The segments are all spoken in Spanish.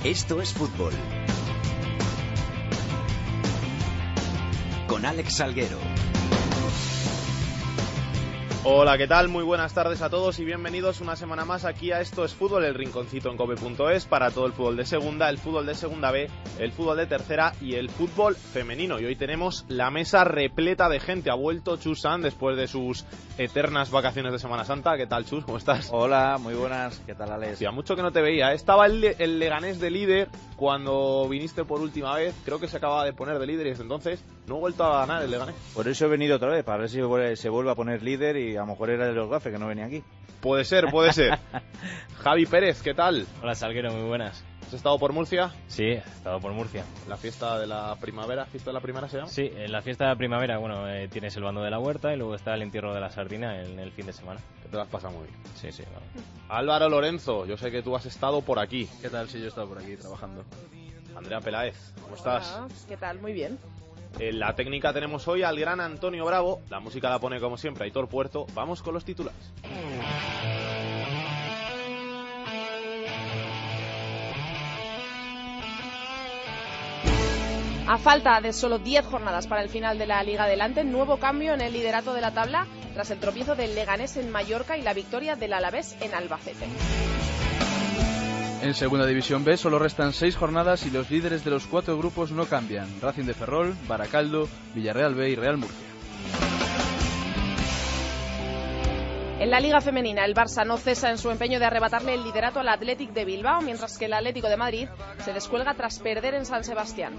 Esto es fútbol. Con Alex Salguero. Hola, ¿qué tal? Muy buenas tardes a todos y bienvenidos una semana más aquí a Esto es Fútbol, el rinconcito en cope.es para todo el fútbol de segunda, el fútbol de segunda B, el fútbol de tercera y el fútbol femenino. Y hoy tenemos la mesa repleta de gente. Ha vuelto Chus Sanz después de sus eternas vacaciones de Semana Santa. ¿Qué tal, Chus? ¿Cómo estás? Hola, muy buenas. ¿Qué tal, Alex? Hacía mucho que no te veía. Estaba el Leganés de líder cuando viniste por última vez. Creo que se acaba de poner de líder y desde entonces no ha vuelto a ganar el Leganés. Por eso he venido otra vez, para ver si se vuelve a poner líder y a lo mejor era de los gafes que no venía aquí. Puede ser, puede ser. Javi Pérez, ¿qué tal? Hola, Salguero, muy buenas. ¿Has estado por Murcia? Sí, he estado por Murcia. ¿La fiesta de la primavera? ¿Fiesta de la primavera se llama? Sí, en la fiesta de la primavera, bueno, tienes el bando de la huerta y luego está el entierro de la sardina en el fin de semana. Que te las pasas muy bien. Sí, sí, vale. Álvaro Lorenzo, yo sé que tú has estado por aquí. ¿Qué tal? Sí, yo he estado por aquí trabajando. Andrea Peláez, ¿cómo estás? Hola, ¿qué tal? Muy bien. En la técnica tenemos hoy al gran Antonio Bravo. La música la pone como siempre Aitor Puerto. Vamos con los titulares. A falta de solo 10 jornadas para el final de la Liga Adelante, nuevo cambio en el liderato de la tabla tras el tropiezo del Leganés en Mallorca y la victoria del Alavés en Albacete. En Segunda División B solo restan 6 jornadas y los líderes de los 4 grupos no cambian. Racing de Ferrol, Baracaldo, Villarreal B y Real Murcia. En la Liga Femenina, el Barça no cesa en su empeño de arrebatarle el liderato al Athletic de Bilbao, mientras que el Atlético de Madrid se descuelga tras perder en San Sebastián.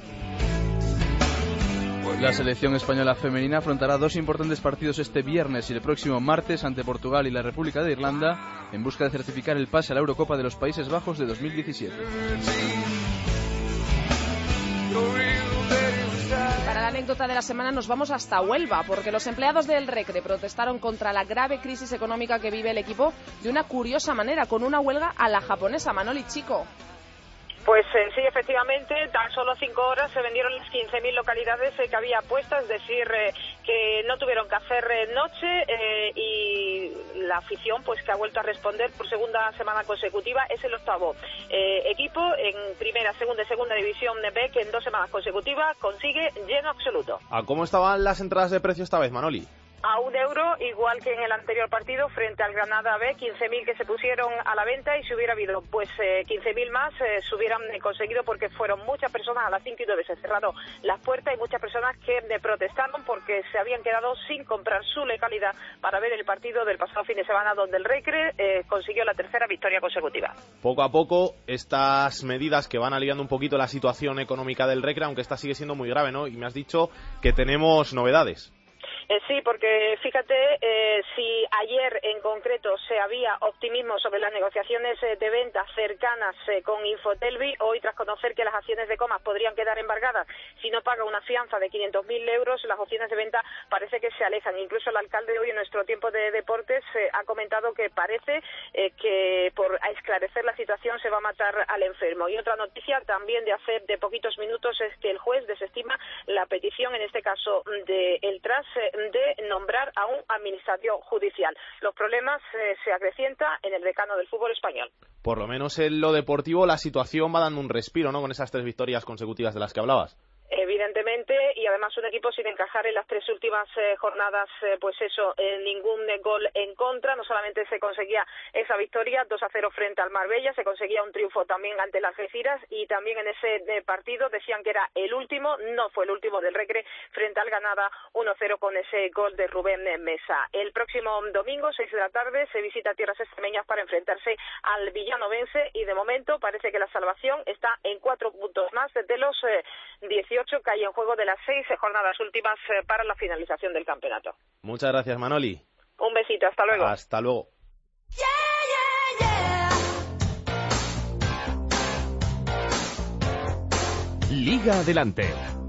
La selección española femenina afrontará 2 importantes partidos este viernes y el próximo martes ante Portugal y la República de Irlanda en busca de certificar el pase a la Eurocopa de los Países Bajos de 2017. Para la anécdota de la semana nos vamos hasta Huelva, porque los empleados del Recre protestaron contra la grave crisis económica que vive el equipo de una curiosa manera, con una huelga a la japonesa. Manoli, chico. Pues sí, efectivamente, tan solo 5 horas se vendieron las 15.000 localidades que había puestas, es decir, que no tuvieron que hacer noche y la afición pues que ha vuelto a responder por segunda semana consecutiva. Es el octavo equipo en primera, segunda y segunda división B que en 2 semanas consecutivas consigue lleno absoluto. ¿A cómo estaban las entradas de precio esta vez, Manoli? A €1, igual que en el anterior partido frente al Granada B, 15.000 que se pusieron a la venta y si hubiera habido pues 15.000 más se hubieran conseguido porque fueron muchas personas a las 5:09 se cerraron las puertas y muchas personas que protestaron porque se habían quedado sin comprar su localidad para ver el partido del pasado fin de semana donde el Recre consiguió la tercera victoria consecutiva. Poco a poco estas medidas que van aliviando un poquito la situación económica del Recre, aunque esta sigue siendo muy grave, ¿no? Y me has dicho que tenemos novedades. Sí, porque fíjate, si ayer en concreto se había optimismo sobre las negociaciones de venta cercanas con Infotelvi, hoy tras conocer que las acciones de Comas podrían quedar embargadas si no paga una fianza de 500.000 euros, las opciones de venta parece que se alejan. Incluso el alcalde hoy en nuestro tiempo de deportes ha comentado que parece que por esclarecer la situación se va a matar al enfermo. Y otra noticia también de hace de poquitos minutos es que el juez desestima la petición, en este caso de el TRAS, de nombrar a un administrador judicial. Los problemas se acrecientan en el decano del fútbol español. Por lo menos en lo deportivo la situación va dando un respiro, ¿no? Con esas 3 victorias consecutivas de las que hablabas. Evidentemente, y además un equipo sin encajar en las 3 últimas jornadas, pues eso, ningún gol en contra. No solamente se conseguía esa victoria 2-0 frente al Marbella, se conseguía un triunfo también ante las Algeciras y también en ese partido decían que era el último, no fue el último del Recre frente al Granada 1-0 con ese gol de Rubén Mesa. El próximo domingo, 6 de la tarde, se visita tierras extremeñas para enfrentarse al villanovense y de momento parece que la salvación está en 4 puntos más de los 18 que hay en juego de las 6 jornadas últimas para la finalización del campeonato. Muchas gracias, Manoli. Un besito, hasta luego. Hasta luego. Liga Adelante.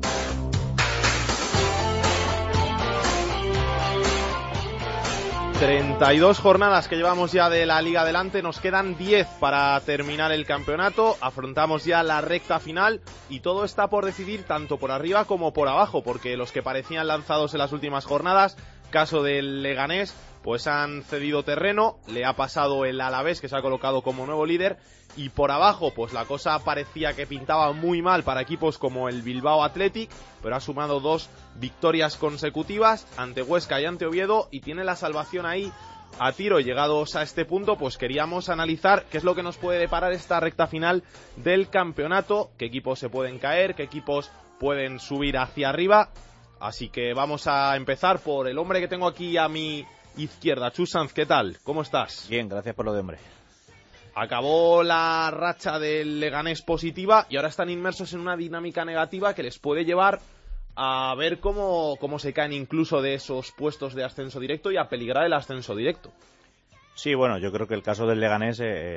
...32 jornadas que llevamos ya de la Liga Adelante, nos quedan 10 para terminar el campeonato, afrontamos ya la recta final y todo está por decidir tanto por arriba como por abajo, porque los que parecían lanzados en las últimas jornadas caso del Leganés, pues han cedido terreno, le ha pasado el Alavés, que se ha colocado como nuevo líder, y por abajo pues la cosa parecía que pintaba muy mal para equipos como el Bilbao Athletic, pero ha sumado 2 victorias consecutivas ante Huesca y ante Oviedo, y tiene la salvación ahí a tiro. Y llegados a este punto, pues queríamos analizar qué es lo que nos puede deparar esta recta final del campeonato, qué equipos se pueden caer, qué equipos pueden subir hacia arriba. Así que vamos a empezar por el hombre que tengo aquí a mi izquierda. Chus Sanz, ¿qué tal? ¿Cómo estás? Bien, gracias por lo de hombre. Acabó la racha del Leganés positiva y ahora están inmersos en una dinámica negativa que les puede llevar a ver cómo se caen incluso de esos puestos de ascenso directo y a peligrar el ascenso directo. Sí, bueno, yo creo que el caso del Leganés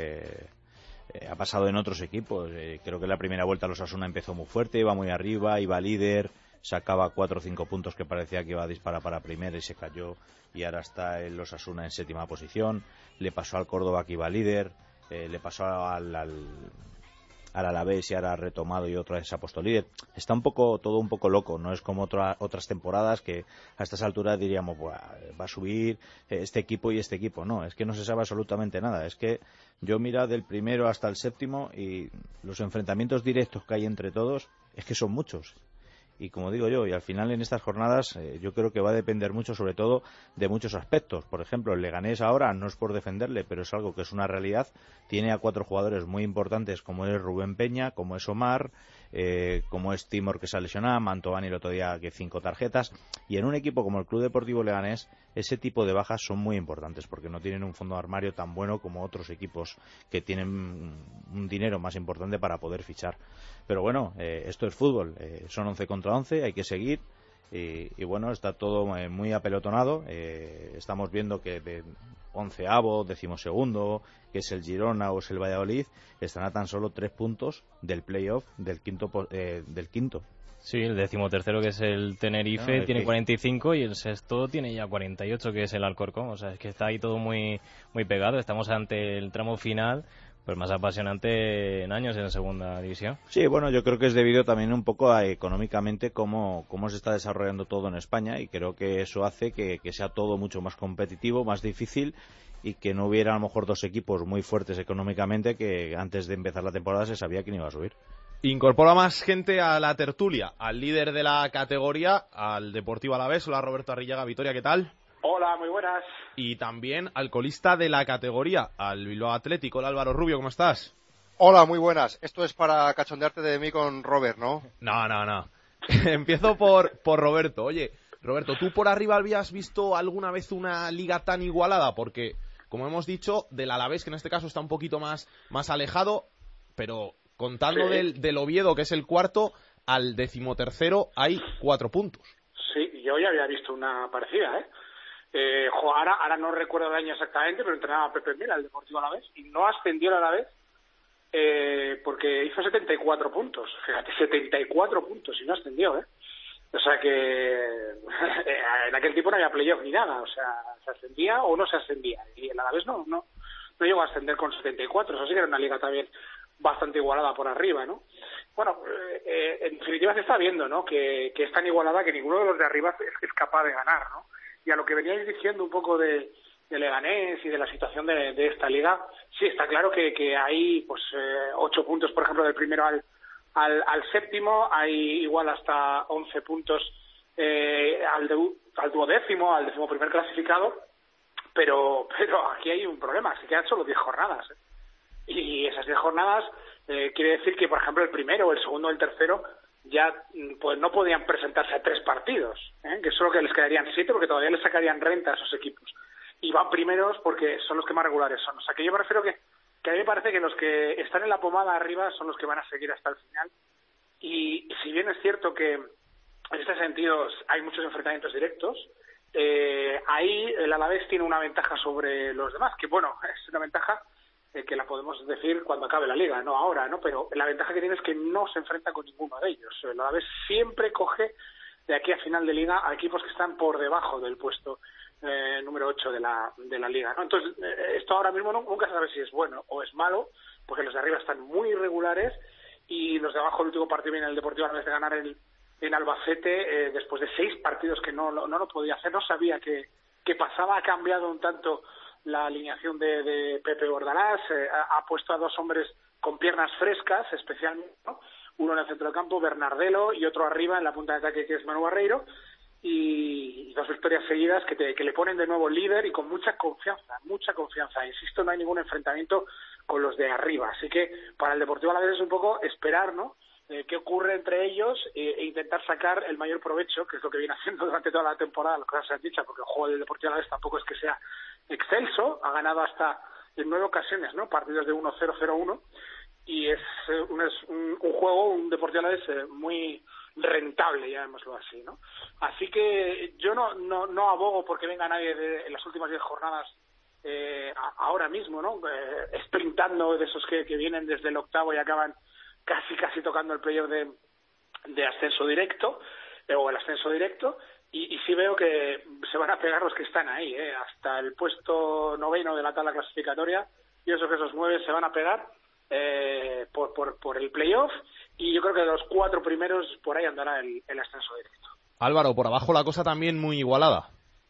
ha pasado en otros equipos. Creo que la primera vuelta los Osasuna empezó muy fuerte, iba muy arriba, iba líder, sacaba 4 o 5 puntos que parecía que iba a disparar para primera y se cayó, y ahora está el Osasuna en 7ª posición. Le pasó al Córdoba, que iba líder, le pasó al Alavés y ahora ha retomado y otra vez se ha puesto líder. Está todo un poco loco, no es como otras temporadas que a estas alturas diríamos va a subir este equipo y este equipo. No, es que no se sabe absolutamente nada. Es que yo mira del primero hasta el 7º y los enfrentamientos directos que hay entre todos es que son muchos. Y como digo yo, y al final en estas jornadas yo creo que va a depender mucho, sobre todo, de muchos aspectos. Por ejemplo, el Leganés ahora, no es por defenderle, pero es algo que es una realidad, tiene a 4 jugadores muy importantes, como es Rubén Peña, como es Omar, como es Timor, que se ha lesionado, Mantovani el otro día, que 5 tarjetas, y en un equipo como el Club Deportivo Leganés, ese tipo de bajas son muy importantes, porque no tienen un fondo de armario tan bueno como otros equipos que tienen un dinero más importante para poder fichar. Pero bueno, esto es fútbol, son 11 contra 11, hay que seguir, y bueno, está todo muy apelotonado. Estamos viendo que de 11avo, 12º, que es el Girona o es el Valladolid, están a tan solo 3 puntos del playoff del quinto. Sí, el 13º, que es el Tenerife, tiene 45, y el sexto tiene ya 48, que es el Alcorcón. O sea, es que está ahí todo muy, muy pegado. Estamos ante el tramo final, pues más apasionante en años en segunda división. Sí, bueno, yo creo que es debido también un poco a económicamente cómo se está desarrollando todo en España, y creo que eso hace que sea todo mucho más competitivo, más difícil, y que no hubiera a lo mejor 2 equipos muy fuertes económicamente que antes de empezar la temporada se sabía quién iba a subir. Incorpora más gente a la tertulia, al líder de la categoría, al Deportivo Alavés. Hola, Roberto Arrillaga. Vitoria, ¿qué tal? Hola, muy buenas. Y también al colista de la categoría, al Bilbao Athletic. Hola, Álvaro Rubio, ¿cómo estás? Hola, muy buenas. Esto es para cachondearte de mí con Robert, ¿no? No. Empiezo por Roberto. Oye, Roberto, ¿tú por arriba habías visto alguna vez una liga tan igualada? Porque, como hemos dicho, del Alavés, que en este caso está un poquito más alejado, pero contando sí, del Oviedo, que es el cuarto, al 13º hay 4 puntos. Sí, yo ya había visto una parecida, ahora no recuerdo el año exactamente, pero entrenaba Pepe Mera, el Deportivo Alavés, y no ascendió el Alavés porque hizo 74 puntos. Fíjate, 74 puntos y no ascendió, O sea que en aquel tiempo no había playoff ni nada, o sea, se ascendía o no se ascendía, y el Alavés no llegó a ascender con 74, así que era una liga también bastante igualada por arriba, ¿no? Bueno, en definitiva se está viendo, ¿no? Que es tan igualada que ninguno de los de arriba es capaz de ganar, ¿no? Y a lo que veníais diciendo un poco de Leganés y de la situación de esta liga, sí, está claro que hay pues 8 puntos, por ejemplo, del primero al 7º, hay igual hasta 11 puntos al 12º, al 11º clasificado, pero aquí hay un problema, se quedan solo 10 jornadas, Y esas 10 jornadas quiere decir que, por ejemplo, el primero, el segundo o el tercero ya pues no podían presentarse a 3 partidos, que solo que les quedarían 7 porque todavía les sacarían renta a esos equipos. Y van primeros porque son los que más regulares son. O sea, que yo me refiero que a mí me parece que los que están en la pomada arriba son los que van a seguir hasta el final. Y si bien es cierto que en este sentido hay muchos enfrentamientos directos, ahí el Alavés tiene una ventaja sobre los demás, que bueno, es una ventaja que la podemos decir cuando acabe la liga, no ahora, ¿no? Pero la ventaja que tiene es que no se enfrenta con ninguno de ellos. El Alavés siempre coge de aquí a final de liga a equipos que están por debajo del puesto número 8 de la liga, ¿no? Entonces, esto ahora mismo nunca se sabe si es bueno o es malo, porque los de arriba están muy irregulares y los de abajo, el último partido viene el Deportivo, a vez de ganar en Albacete, después de 6 partidos que no lo podía hacer, no sabía qué pasaba. Ha cambiado un tanto la alineación de Pepe Bordalás, ha puesto a 2 hombres con piernas frescas, especialmente, ¿no? Uno en el centro del campo, Bernardelo, y otro arriba en la punta de ataque, que es Manu Barreiro, y 2 victorias seguidas que le ponen de nuevo líder y con mucha confianza. Insisto, no hay ningún enfrentamiento con los de arriba, así que para el Deportivo Alavés es un poco esperar, ¿no?, qué ocurre entre ellos e intentar sacar el mayor provecho, que es lo que viene haciendo durante toda la temporada, las cosas se han dicho, porque el juego del Deportivo Alavés tampoco es que sea excelso, ha ganado hasta en 9 ocasiones, ¿no?, partidos de 1-0, 0-1, y es un juego, un Deportivo Alavés muy rentable, llamémoslo así, ¿no? Así que yo no abogo porque venga nadie en las últimas 10 jornadas ahora mismo, ¿no?, sprintando de esos que vienen desde el octavo y acaban casi tocando el playoff de ascenso directo, o el ascenso directo, y sí veo que se van a pegar los que están ahí, hasta el puesto 9º de la tabla clasificatoria. Pienso que esos 9 se van a pegar por el playoff, y yo creo que de los 4 primeros por ahí andará el ascenso directo. Álvaro, por abajo la cosa también muy igualada.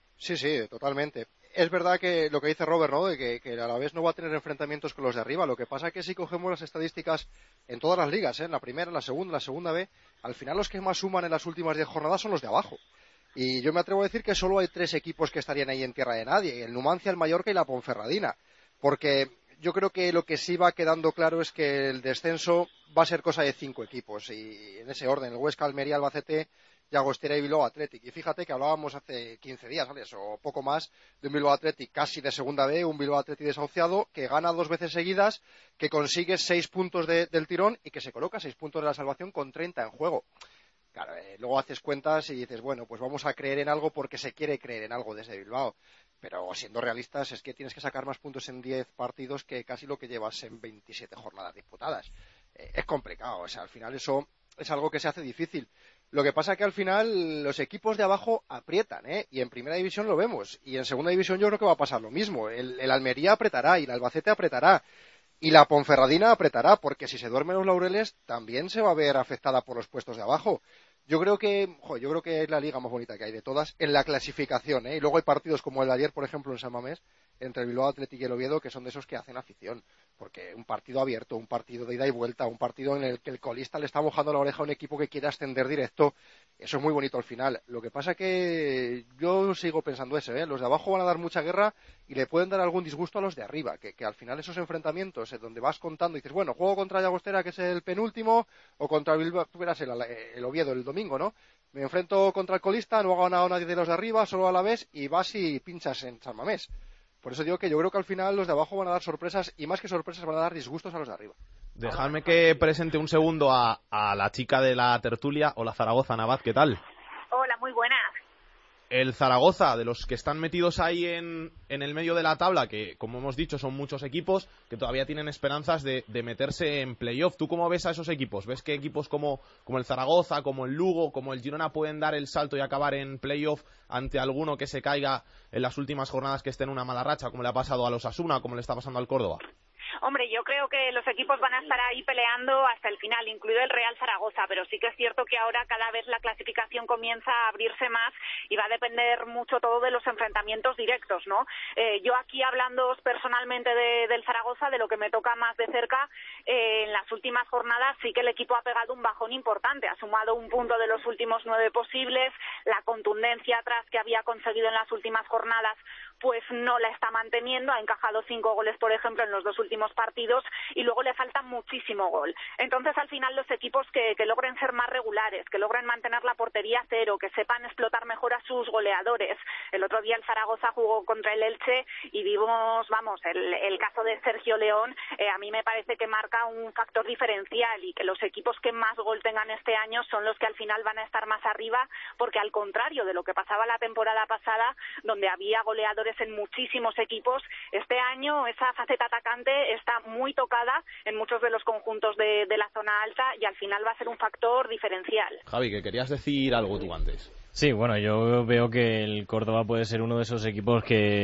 Sí, totalmente. Es verdad que lo que dice Robert, ¿no?, de que el Alavés no va a tener enfrentamientos con los de arriba. Lo que pasa es que si cogemos las estadísticas en todas las ligas, en la primera, en la segunda B, al final los que más suman en las últimas 10 jornadas son los de abajo. Y yo me atrevo a decir que solo hay 3 equipos que estarían ahí en tierra de nadie: el Numancia, el Mallorca y la Ponferradina. Porque yo creo que lo que sí va quedando claro es que el descenso va a ser cosa de 5 equipos, y en ese orden: el Huesca, Almería, Albacete, Llagostera y Bilbao Athletic. Y fíjate que hablábamos hace 15 días, ¿sabes?, o poco más, de un Bilbao Athletic casi de segunda B, un Bilbao Athletic desahuciado, que gana 2 veces seguidas, que consigue 6 puntos del tirón y que se coloca 6 puntos de la salvación con 30 en juego. Claro, luego haces cuentas y dices, bueno, pues vamos a creer en algo porque se quiere creer en algo desde Bilbao. Pero siendo realistas, es que tienes que sacar más puntos en 10 partidos que casi lo que llevas en 27 jornadas disputadas. Es complicado, o sea, al final eso es algo que se hace difícil. Lo que pasa es que al final los equipos de abajo aprietan, y en primera división lo vemos, y en segunda división yo creo que va a pasar lo mismo. El Almería apretará, y el Albacete apretará, y la Ponferradina apretará, porque si se duermen los laureles también se va a ver afectada por los puestos de abajo. Yo creo que es la liga más bonita que hay de todas en la clasificación, y luego hay partidos como el de ayer, por ejemplo, en San Mamés, entre el Bilbao Athletic y el Oviedo, que son de esos que hacen afición, porque un partido abierto, un partido de ida y vuelta, un partido en el que el colista le está mojando la oreja a un equipo que quiere ascender directo, eso es muy bonito al final. Lo que pasa que yo sigo pensando eso, los de abajo van a dar mucha guerra y le pueden dar algún disgusto a los de arriba, que al final esos enfrentamientos donde vas contando y dices, bueno, juego contra Llagostera, que es el penúltimo, o contra el Bilbao, tú verás el Oviedo el domingo, ¿no? Me enfrento contra el colista, no ha ganado nadie de los de arriba, solo a la vez, y vas y pinchas en San Mamés. Por eso digo que yo creo que al final los de abajo van a dar sorpresas, y más que sorpresas van a dar disgustos a los de arriba. Dejadme que presente un segundo a la chica de la tertulia. Hola, Zaragoza, Navad, ¿qué tal? Hola, muy buenas. El Zaragoza, de los que están metidos ahí en el medio de la tabla, que como hemos dicho son muchos equipos que todavía tienen esperanzas de meterse en playoff. ¿Tú cómo ves a esos equipos? ¿Ves que equipos como el Zaragoza, como el Lugo, como el Girona pueden dar el salto y acabar en playoff ante alguno que se caiga en las últimas jornadas, que esté en una mala racha, como le ha pasado a los Osasuna, como le está pasando al Córdoba? Hombre, yo creo que los equipos van a estar ahí peleando hasta el final, incluido el Real Zaragoza, pero sí que es cierto que ahora cada vez la clasificación comienza a abrirse más y va a depender mucho todo de los enfrentamientos directos, ¿no? Yo aquí, hablando personalmente del Zaragoza, de lo que me toca más de cerca, en las últimas jornadas sí que el equipo ha pegado un bajón importante, ha sumado un punto de los últimos 9 posibles, la contundencia atrás que había conseguido en las últimas jornadas pues no la está manteniendo, ha encajado 5 goles, por ejemplo, en los 2 últimos partidos, y luego le falta muchísimo gol. Entonces, al final, los equipos que logren ser más regulares, que logren mantener la portería a cero, que sepan explotar mejor a sus goleadores. El otro día el Zaragoza jugó contra el Elche y vimos, el caso de Sergio León, a mí me parece que marca un factor diferencial, y que los equipos que más gol tengan este año son los que al final van a estar más arriba, porque al contrario de lo que pasaba la temporada pasada, donde había goleadores en muchísimos equipos, este año esa faceta atacante está muy tocada en muchos de los conjuntos de la zona alta, y al final va a ser un factor diferencial. Javi, que querías decir algo tú antes. Sí, bueno, yo veo que el Córdoba puede ser uno de esos equipos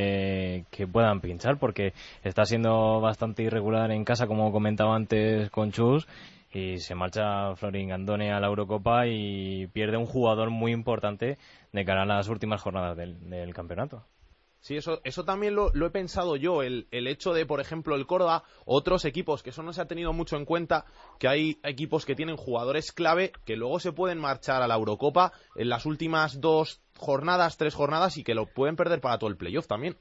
que puedan pinchar, porque está siendo bastante irregular en casa, como comentaba antes con Chus, y se marcha Florin Gandone a la Eurocopa y pierde un jugador muy importante de cara a las últimas jornadas del campeonato. Sí, eso también lo he pensado yo, el hecho de, por ejemplo, el Córdoba, otros equipos, que eso no se ha tenido mucho en cuenta, que hay equipos que tienen jugadores clave que luego se pueden marchar a la Eurocopa en las últimas 3 jornadas y que lo pueden perder para todo el playoff también.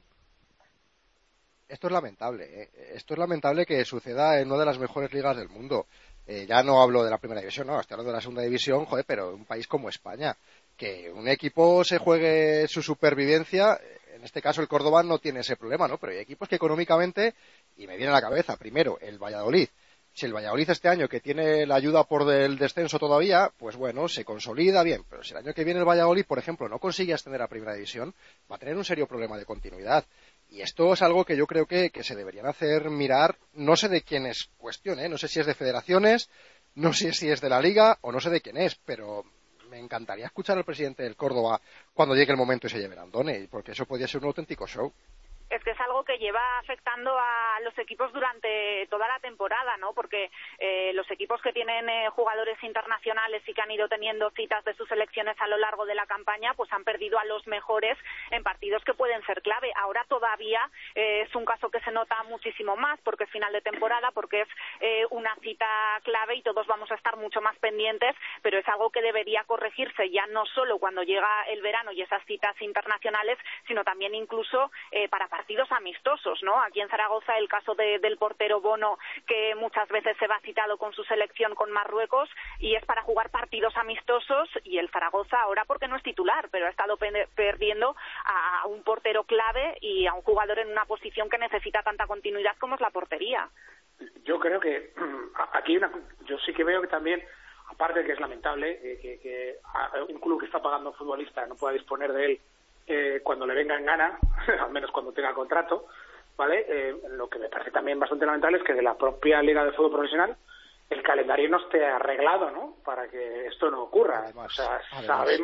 Esto es lamentable, Esto es lamentable que suceda en una de las mejores ligas del mundo. Ya no hablo de la primera división, no, estoy hablando de la segunda división, joder, pero un país como España, que un equipo se juegue su supervivencia. En este caso el Córdoba no tiene ese problema, ¿no? Pero hay equipos que económicamente, y me viene a la cabeza, primero, el Valladolid. Si el Valladolid este año, que tiene la ayuda por el descenso todavía, pues bueno, se consolida bien. Pero si el año que viene el Valladolid, por ejemplo, no consigue ascender a primera división, va a tener un serio problema de continuidad. Y esto es algo que yo creo que se deberían hacer mirar, no sé de quién es cuestión, no sé si es de federaciones, no sé si es de la Liga o no sé de quién es, pero me encantaría escuchar al presidente del Córdoba cuando llegue el momento y se lleve Gandone, porque eso podría ser un auténtico show. Es que es algo que lleva afectando a los equipos durante toda la temporada, ¿no? Porque los equipos que tienen jugadores internacionales y que han ido teniendo citas de sus selecciones a lo largo de la campaña, pues han perdido a los mejores en partidos que pueden ser clave. Ahora todavía es un caso que se nota muchísimo más porque es final de temporada, porque es una cita clave y todos vamos a estar mucho más pendientes, pero es algo que debería corregirse ya no solo cuando llega el verano y esas citas internacionales, sino también incluso para partidos amistosos, ¿no? Aquí en Zaragoza el caso del portero Bono, que muchas veces se va citado con su selección con Marruecos y es para jugar partidos amistosos, y el Zaragoza ahora porque no es titular, pero ha estado perdiendo a un portero clave y a un jugador en una posición que necesita tanta continuidad como es la portería. Yo creo que aquí yo sí que veo que también, aparte de que es lamentable que un club que está pagando a un futbolista no pueda disponer de él cuando le venga en gana, al menos cuando tenga contrato, ¿vale? Lo que me parece también bastante lamentable es que de la propia Liga de Fútbol Profesional el calendario no esté arreglado, ¿no? Para que esto no ocurra. Además, o sea,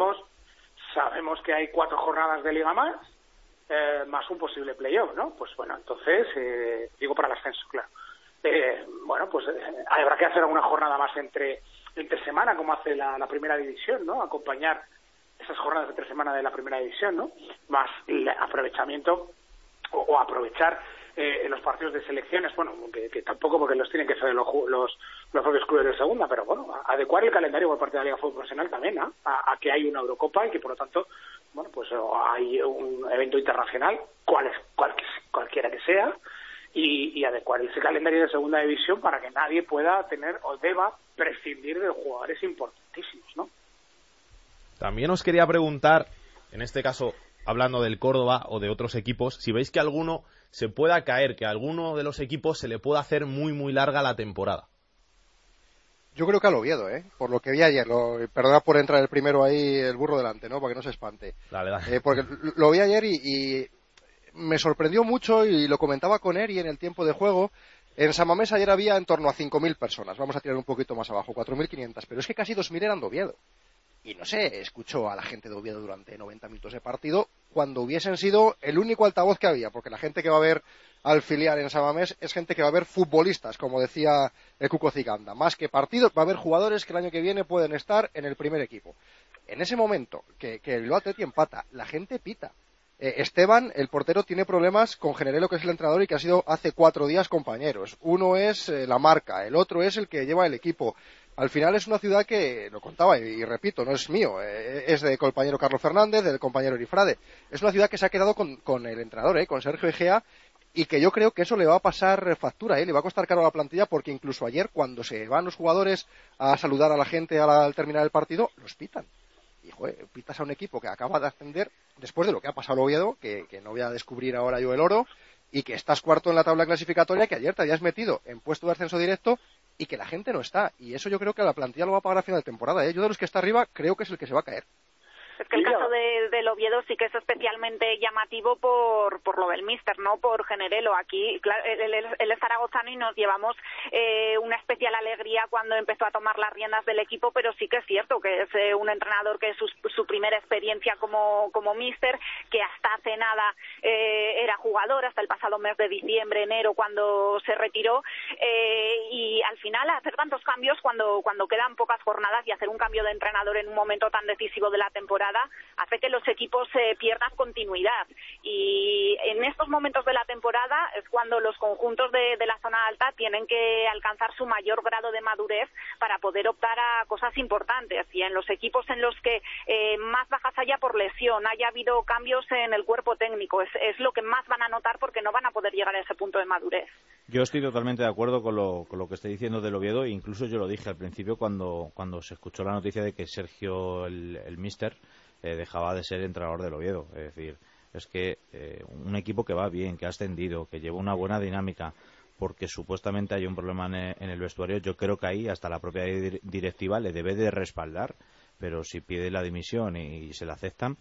sabemos que hay 4 jornadas de Liga más un posible playoff, ¿no? Pues bueno, entonces, digo para el ascenso, claro. Bueno, pues habrá que hacer alguna jornada más entre semana, como hace la primera división, ¿no? Acompañar esas jornadas de 3 semanas de la primera división, ¿no? Más el aprovechamiento o aprovechar los partidos de selecciones, bueno, que tampoco, porque los tienen que hacer los propios clubes de segunda, pero bueno, adecuar el calendario por parte de la Liga Fútbol Profesional también, ¿no? A que hay una Eurocopa y que por lo tanto, bueno, pues hay un evento internacional, cualquiera que sea, y adecuar ese calendario de segunda división para que nadie pueda tener o deba prescindir de jugadores importantísimos, ¿no? También os quería preguntar, en este caso, hablando del Córdoba o de otros equipos, si veis que alguno se pueda caer, que a alguno de los equipos se le pueda hacer muy, muy larga la temporada. Yo creo que al Oviedo, por lo que vi ayer, perdona por entrar el primero ahí, el burro delante, ¿no? Para que no se espante. Dale. Porque lo vi ayer y me sorprendió mucho, y lo comentaba con Eri en el tiempo de juego. En San Mamés ayer había en torno a 5.000 personas, vamos a tirar un poquito más abajo, 4.500, pero es que casi 2.000 eran de Oviedo. Y no sé, escuchó a la gente de Oviedo durante 90 minutos de partido, cuando hubiesen sido el único altavoz que había, porque la gente que va a ver al filial en San Mamés es gente que va a ver futbolistas, como decía el Cuco Ciganda. Más que partidos, va a haber jugadores que el año que viene pueden estar en el primer equipo. En ese momento que el Bilbao Athletic empata, la gente pita. Esteban, el portero, tiene problemas con Generelo, que es el entrenador y que ha sido hace 4 días compañeros. Uno es la marca, el otro es el que lleva el equipo. Al final es una ciudad que, lo contaba y repito, no es mío, es del compañero Carlos Fernández, del compañero Erifrade. Es una ciudad que se ha quedado con el entrenador, con Sergio Egea, y que yo creo que eso le va a pasar factura, le va a costar caro a la plantilla, porque incluso ayer, cuando se van los jugadores a saludar a la gente al terminar el partido, los pitan. Y, joder, pitas a un equipo que acaba de ascender después de lo que ha pasado en Oviedo, que no voy a descubrir ahora yo el oro, y que estás cuarto en la tabla clasificatoria, que ayer te habías metido en puesto de ascenso directo y que la gente no está. Y eso yo creo que la plantilla lo va a pagar a final de temporada. Yo de los que está arriba creo que es el que se va a caer. Es que el caso del Oviedo sí que es especialmente llamativo por lo del míster, ¿no? Por Generelo. Aquí, claro, él es zaragozano y nos llevamos una especial alegría cuando empezó a tomar las riendas del equipo, pero sí que es cierto que es un entrenador que es su primera experiencia como míster, que hasta hace nada era jugador, hasta el pasado mes de diciembre, enero, cuando se retiró, y al final hacer tantos cambios cuando quedan pocas jornadas y hacer un cambio de entrenador en un momento tan decisivo de la temporada hace que los equipos pierdan continuidad, y en estos momentos de la temporada es cuando los conjuntos de la zona alta tienen que alcanzar su mayor grado de madurez para poder optar a cosas importantes, y en los equipos en los que más bajas haya por lesión, haya habido cambios en el cuerpo técnico, es lo que más van a notar, porque no van a poder llegar a ese punto de madurez. Yo estoy totalmente de acuerdo con lo que estoy diciendo del Oviedo, e incluso yo lo dije al principio cuando se escuchó la noticia de que Sergio, el míster, dejaba de ser entrenador del Oviedo. Es decir, es que un equipo que va bien, que ha ascendido, que lleva una buena dinámica, porque supuestamente hay un problema en el vestuario, yo creo que ahí hasta la propia directiva le debe de respaldar, pero si pide la dimisión y se la aceptan,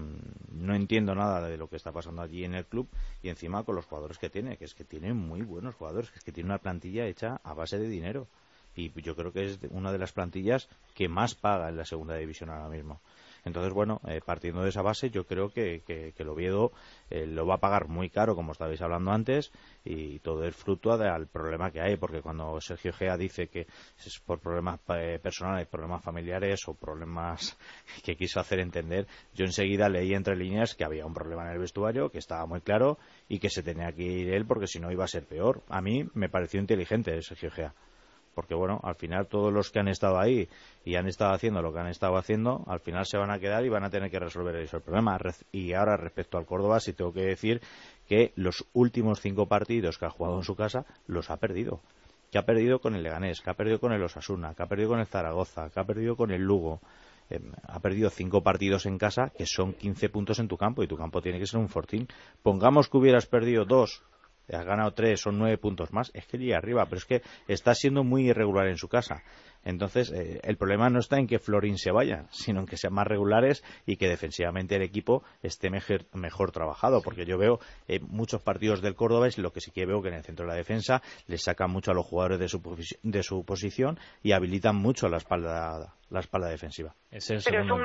no entiendo nada de lo que está pasando allí en el club, y encima con los jugadores que tiene, que es que tiene muy buenos jugadores, que es que tiene una plantilla hecha a base de dinero, y yo creo que es una de las plantillas que más paga en la segunda división ahora mismo. Entonces, bueno, partiendo de esa base, yo creo que el Oviedo lo va a pagar muy caro, como estabais hablando antes, y todo es fruto del problema que hay, porque cuando Sergio Gea dice que es por problemas personales, problemas familiares o problemas que quiso hacer entender, yo enseguida leí entre líneas que había un problema en el vestuario, que estaba muy claro y que se tenía que ir él porque si no iba a ser peor. A mí me pareció inteligente Sergio Gea, porque bueno, al final todos los que han estado ahí y han estado haciendo lo que han estado haciendo, al final se van a quedar y van a tener que resolver eso el problema. Y ahora, respecto al Córdoba, sí tengo que decir que los últimos 5 partidos que ha jugado en su casa los ha perdido. Que ha perdido con el Leganés, que ha perdido con el Osasuna, que ha perdido con el Zaragoza, que ha perdido con el Lugo. Ha perdido 5 partidos en casa, que son 15 puntos en tu campo, y tu campo tiene que ser un fortín. Pongamos que hubieras perdido 2, has ganado 3, son 9 puntos más, es que llega arriba, pero es que está siendo muy irregular en su casa. Entonces, el problema no está en que Florín se vaya, sino en que sean más regulares y que defensivamente el equipo esté mejor trabajado, porque yo veo muchos partidos del Córdoba, y lo que sí que veo que en el centro de la defensa les sacan mucho a los jugadores de su posición y habilitan mucho la espalda defensiva. Pero es un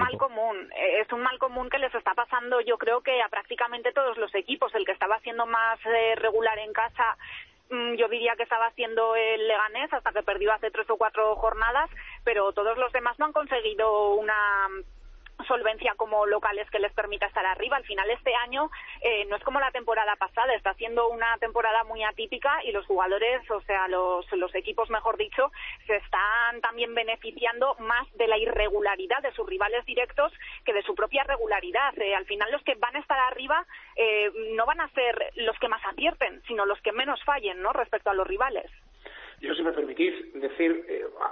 mal común que les está pasando, yo creo que a prácticamente todos los equipos. El que estaba siendo más regular en casa, yo diría que estaba siendo el Leganés, hasta que perdió hace 3 o 4 jornadas, pero todos los demás no han conseguido una solvencia como locales que les permita estar arriba. Al final este año no es como la temporada pasada, está siendo una temporada muy atípica, y los jugadores, o sea, los equipos, mejor dicho, se están también beneficiando más de la irregularidad de sus rivales directos que de su propia regularidad. Al final los que van a estar arriba no van a ser los que más acierten, sino los que menos fallen, ¿no?, respecto a los rivales. Yo, si me permitís decir,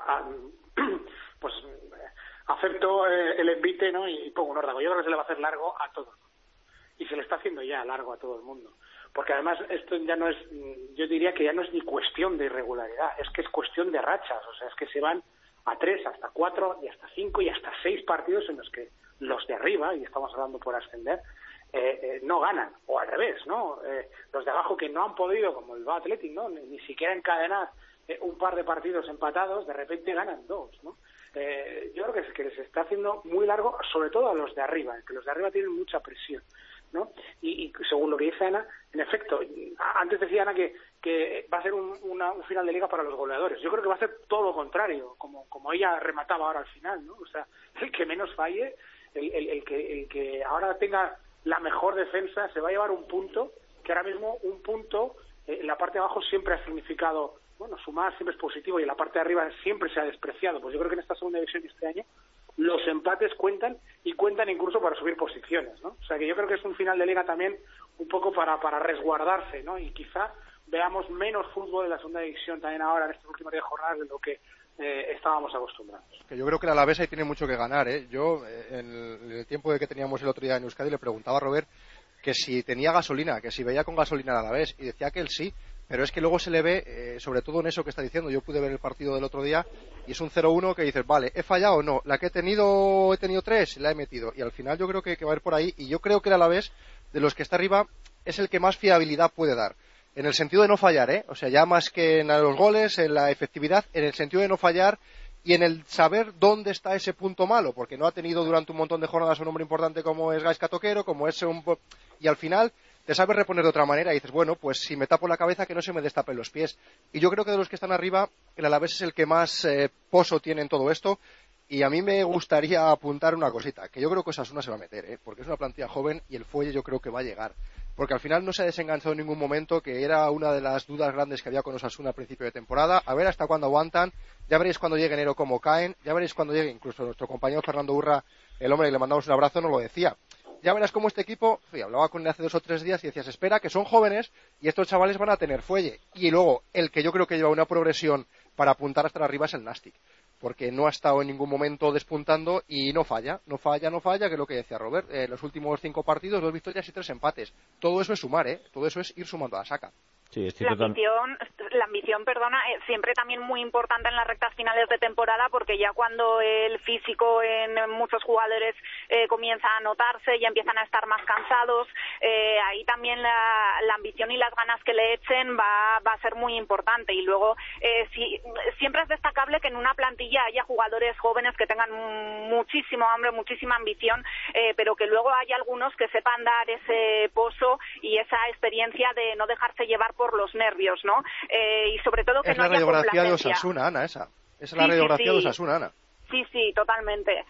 pues acepto el envite, ¿no?, y pongo un órdago. Yo creo que se le va a hacer largo a todo el mundo, y se le está haciendo ya largo a todo el mundo, porque además esto ya no es, yo diría que ya no es ni cuestión de irregularidad, es que es cuestión de rachas. O sea, es que se van a 3, hasta 4 y hasta 5 y hasta 6 partidos en los que los de arriba, y estamos hablando por ascender, no ganan, o al revés, ¿no? Los de abajo, que no han podido, como el Athletic, ¿no?, ni siquiera encadenar un par de partidos empatados, de repente ganan 2, ¿no? Yo creo que les está haciendo muy largo, sobre todo a los de arriba, que los de arriba tienen mucha presión, ¿no? Y según lo que dice Ana, en efecto, antes decía Ana que va a ser un final de liga para los goleadores. Yo creo que va a ser todo lo contrario, como ella remataba ahora al final, ¿no? O sea, el que menos falle, el que ahora tenga la mejor defensa, se va a llevar un punto, que ahora mismo un punto en la parte de abajo siempre ha significado, bueno, sumar siempre es positivo, y en la parte de arriba siempre se ha despreciado. Pues yo creo que en esta segunda división de este año los empates cuentan, y cuentan incluso para subir posiciones, ¿no? O sea, que yo creo que es un final de liga también un poco para resguardarse, ¿no? Y quizá veamos menos fútbol en la segunda división también ahora, en estas últimas 10 jornadas, de lo que estábamos acostumbrados. Que yo creo que el Alavés ahí tiene mucho que ganar, ¿eh? Yo, en el tiempo que teníamos el otro día en Euskadi, le preguntaba a Robert que si tenía gasolina, que si veía con gasolina el Alavés, y decía que él sí. Pero es que luego se le ve, sobre todo en eso que está diciendo. Yo pude ver el partido del otro día y es un 0-1 que dices, vale, ¿he fallado o no? La que he tenido 3, la he metido. Y al final yo creo que va a ir por ahí. Y yo creo que el Alavés, de los que está arriba, es el que más fiabilidad puede dar. En el sentido de no fallar, ¿eh? O sea, ya más que en los goles, en la efectividad, en el sentido de no fallar y en el saber dónde está ese punto malo. Porque no ha tenido durante un montón de jornadas un hombre importante como es Gaizka Toquero, como es y al final te sabes reponer de otra manera y dices, bueno, pues si me tapo la cabeza que no se me destapen los pies. Y yo creo que de los que están arriba, el Alavés es el que más pozo tiene en todo esto. Y a mí me gustaría apuntar una cosita, que yo creo que Osasuna se va a meter, porque es una plantilla joven y el fuelle yo creo que va a llegar. Porque al final no se ha desenganchado en ningún momento, que era una de las dudas grandes que había con Osasuna a principio de temporada. A ver hasta cuándo aguantan, ya veréis cuando llegue enero cómo caen, ya veréis cuando llegue, incluso nuestro compañero Fernando Urra, el hombre que le mandamos un abrazo, nos lo decía. Ya verás cómo este equipo, hablaba con él hace 2 o 3 días y decías, espera, que son jóvenes y estos chavales van a tener fuelle. Y luego, el que yo creo que lleva una progresión para apuntar hasta arriba es el Nastic, porque no ha estado en ningún momento despuntando y no falla, que es lo que decía Robert. Los últimos 5 partidos, 2 victorias y 3 empates. Todo eso es sumar, todo eso es ir sumando a la saca. Sí, la ambición, siempre también muy importante en las rectas finales de temporada, porque ya cuando el físico en muchos jugadores comienza a notarse, ya empiezan a estar más cansados, ahí también la ambición y las ganas que le echen va a ser muy importante. Y luego siempre es destacable que en una plantilla haya jugadores jóvenes que tengan muchísimo hambre, muchísima ambición, pero que luego haya algunos que sepan dar ese pozo y esa experiencia de no dejarse llevar por los nervios, ¿no? Y sobre todo que no haya complacencia. Es la radiografía de Osasuna, Ana, esa. Es la radiografía de Osasuna, Ana. Sí, totalmente.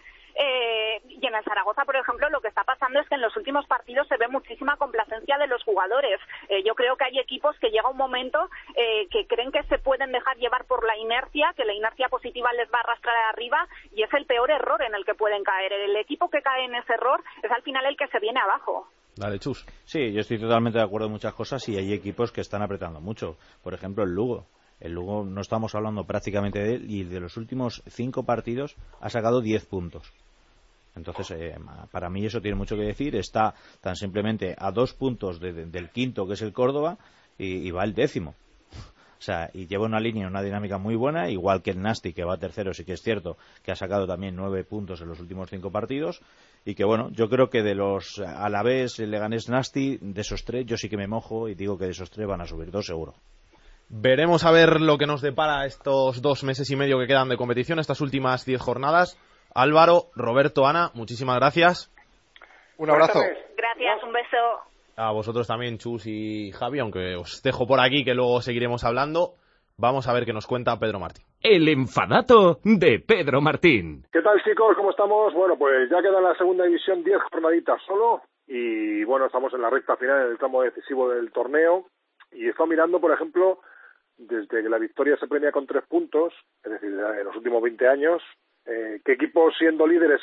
Y en el Zaragoza, por ejemplo, lo que está pasando es que en los últimos partidos se ve muchísima complacencia de los jugadores. Yo creo que hay equipos que llega un momento que creen que se pueden dejar llevar por la inercia, que la inercia positiva les va a arrastrar arriba, y es el peor error en el que pueden caer. El equipo que cae en ese error es al final el que se viene abajo. Dale, Chus. Sí, yo estoy totalmente de acuerdo en muchas cosas y hay equipos que están apretando mucho. Por ejemplo, el Lugo. El Lugo no estamos hablando prácticamente de él y de los últimos 5 partidos ha sacado 10 puntos. Entonces, para mí eso tiene mucho que decir. Está tan simplemente a 2 puntos del quinto, que es el Córdoba, y va el 10º. O sea, y lleva una línea, una dinámica muy buena, igual que el Nastic, que va tercero, sí que es cierto, que ha sacado también 9 puntos en los últimos 5 partidos, y que bueno, yo creo que de los Alavés, el Leganés, Nastic, de esos 3, yo sí que me mojo y digo que de esos 3 van a subir 2 seguro. Veremos a ver lo que nos depara estos 2 meses y medio que quedan de competición, estas últimas 10 jornadas. Álvaro, Roberto, Ana, muchísimas gracias. Un abrazo. Gracias, un beso. A vosotros también, Chus y Javi, aunque os dejo por aquí que luego seguiremos hablando. Vamos a ver qué nos cuenta Pedro Martín. El enfadato de Pedro Martín. ¿Qué tal, chicos? ¿Cómo estamos? Bueno, pues ya queda en la segunda división 10 jornaditas solo y bueno, estamos en la recta final, en el tramo decisivo del torneo, y he estado mirando, por ejemplo, desde que la victoria se premia con 3 puntos, es decir, en los últimos 20 años, qué equipos siendo líderes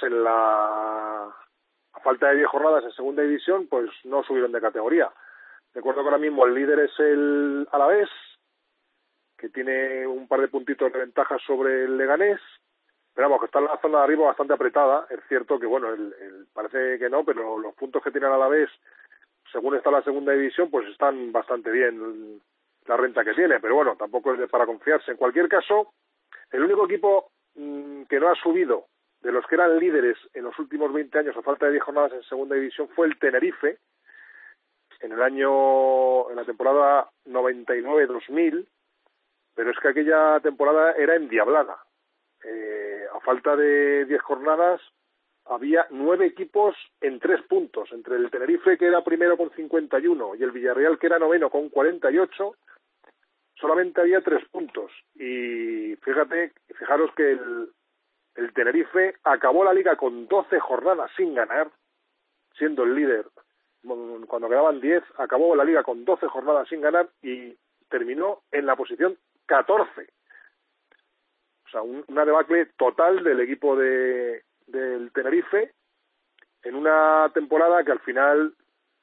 a falta de 10 jornadas en segunda división, pues no subieron de categoría. Recuerdo que ahora mismo el líder es el Alavés, que tiene un par de puntitos de ventaja sobre el Leganés, pero vamos, que está en la zona de arriba bastante apretada. Es cierto que, bueno, parece que no, pero los puntos que tiene el Alavés, según está la segunda división, pues están bastante bien la renta que tiene, pero bueno, tampoco es para confiarse. En cualquier caso, el único equipo que no ha subido de los que eran líderes en los últimos 20 años a falta de 10 jornadas en segunda división fue el Tenerife, en la temporada 99-2000, pero es que aquella temporada era endiablada. A falta de 10 jornadas había 9 equipos en 3 puntos, entre el Tenerife, que era primero con 51, y el Villarreal, que era noveno con 48, solamente había 3 puntos. Y fijaros que el Tenerife acabó la liga con 12 jornadas sin ganar, siendo el líder. Cuando quedaban 10, acabó la liga con 12 jornadas sin ganar y terminó en la posición 14. O sea, una debacle total del equipo del Tenerife en una temporada que al final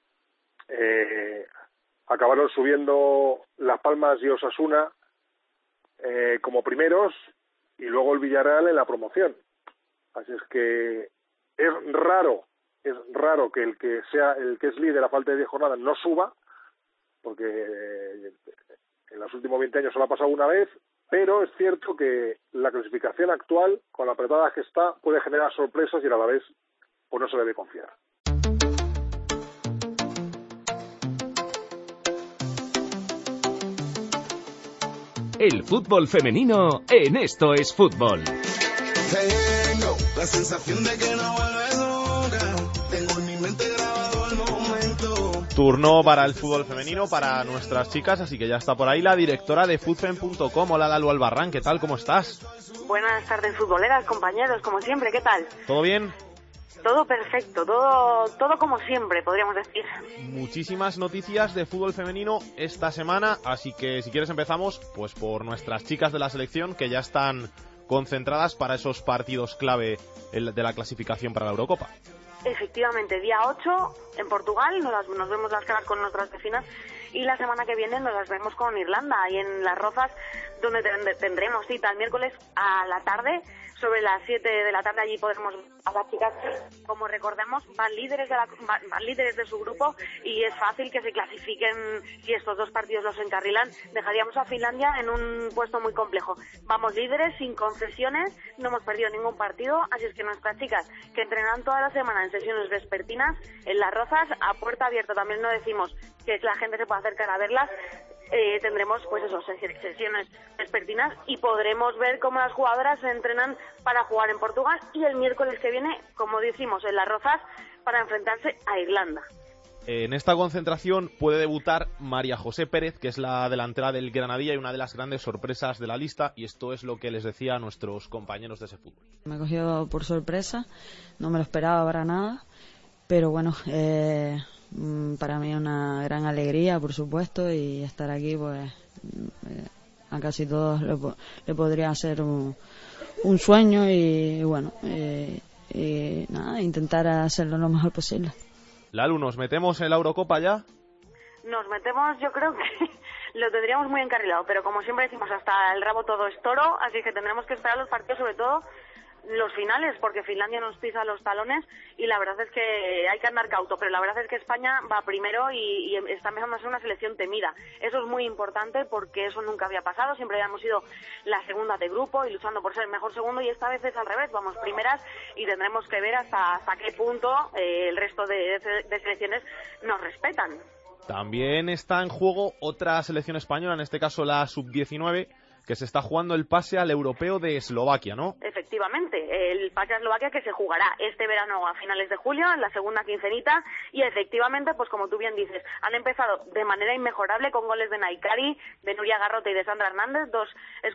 acabaron subiendo Las Palmas y Osasuna como primeros y luego el Villarreal en la promoción. Así es que es raro que el que es líder a falta de 10 jornadas no suba, porque en los últimos 20 años solo ha pasado una vez, pero es cierto que la clasificación actual, con la apretada que está, puede generar sorpresas y a la vez pues no se debe confiar. El fútbol femenino en Esto es Fútbol. Tengo la sensación de que no vuelve nunca. Tengo en mi mente grabado el momento Turno para el fútbol femenino, para nuestras chicas, así que ya está por ahí la directora de foodfem.com. Hola, Lalu Albarrán, ¿qué tal? ¿Cómo estás? Buenas tardes, futboleras, compañeros, como siempre, ¿qué tal? ¿Todo bien? Todo perfecto, todo como siempre, podríamos decir. Muchísimas noticias de fútbol femenino esta semana, así que si quieres empezamos pues por nuestras chicas de la selección que ya están concentradas para esos partidos clave de la clasificación para la Eurocopa. Efectivamente, día 8 en Portugal, nos vemos las caras con nuestras vecinas y la semana que viene nos las vemos con Irlanda, ahí en Las Rozas, donde tendremos cita el miércoles a la tarde. Sobre las 7 de la tarde allí podremos a las chicas, como recordemos, van líderes de su grupo y es fácil que se clasifiquen si estos dos partidos los encarrilan. Dejaríamos a Finlandia en un puesto muy complejo. Vamos líderes, sin concesiones, no hemos perdido ningún partido, así es que nuestras chicas que entrenan toda la semana en sesiones vespertinas en Las Rozas, a puerta abierta, también no decimos que la gente se pueda acercar a verlas. Tendremos pues eso, sesiones vespertinas y podremos ver cómo las jugadoras se entrenan para jugar en Portugal y el miércoles que viene, como decimos, en Las Rozas para enfrentarse a Irlanda. En esta concentración puede debutar María José Pérez, que es la delantera del Granadilla y una de las grandes sorpresas de la lista, y esto es lo que les decía a nuestros compañeros de ese fútbol. Me ha cogido por sorpresa, no me lo esperaba para nada, pero bueno, para mí es una gran alegría, por supuesto, y estar aquí, pues a casi todos le podría ser un sueño y bueno, nada, intentar hacerlo lo mejor posible. Lalu, ¿nos metemos en la Eurocopa ya? Nos metemos, yo creo que lo tendríamos muy encarrilado, pero como siempre decimos, hasta el rabo todo es toro, así que tendremos que esperar los partidos, sobre todo los finales, porque Finlandia nos pisa los talones y la verdad es que hay que andar cauto, pero la verdad es que España va primero y está empezando a ser una selección temida. Eso es muy importante porque eso nunca había pasado, siempre habíamos sido la segunda de grupo y luchando por ser el mejor segundo, y esta vez es al revés, vamos primeras y tendremos que ver hasta qué punto el resto de selecciones nos respetan. También está en juego otra selección española, en este caso la sub-19, que se está jugando el pase al europeo de Eslovaquia, ¿no? Efectivamente, el pase a Eslovaquia que se jugará este verano a finales de julio, en la segunda quincenita, y efectivamente, pues como tú bien dices, han empezado de manera inmejorable con goles de Naikari, de Nuria Garrote y de Sandra Hernández, dos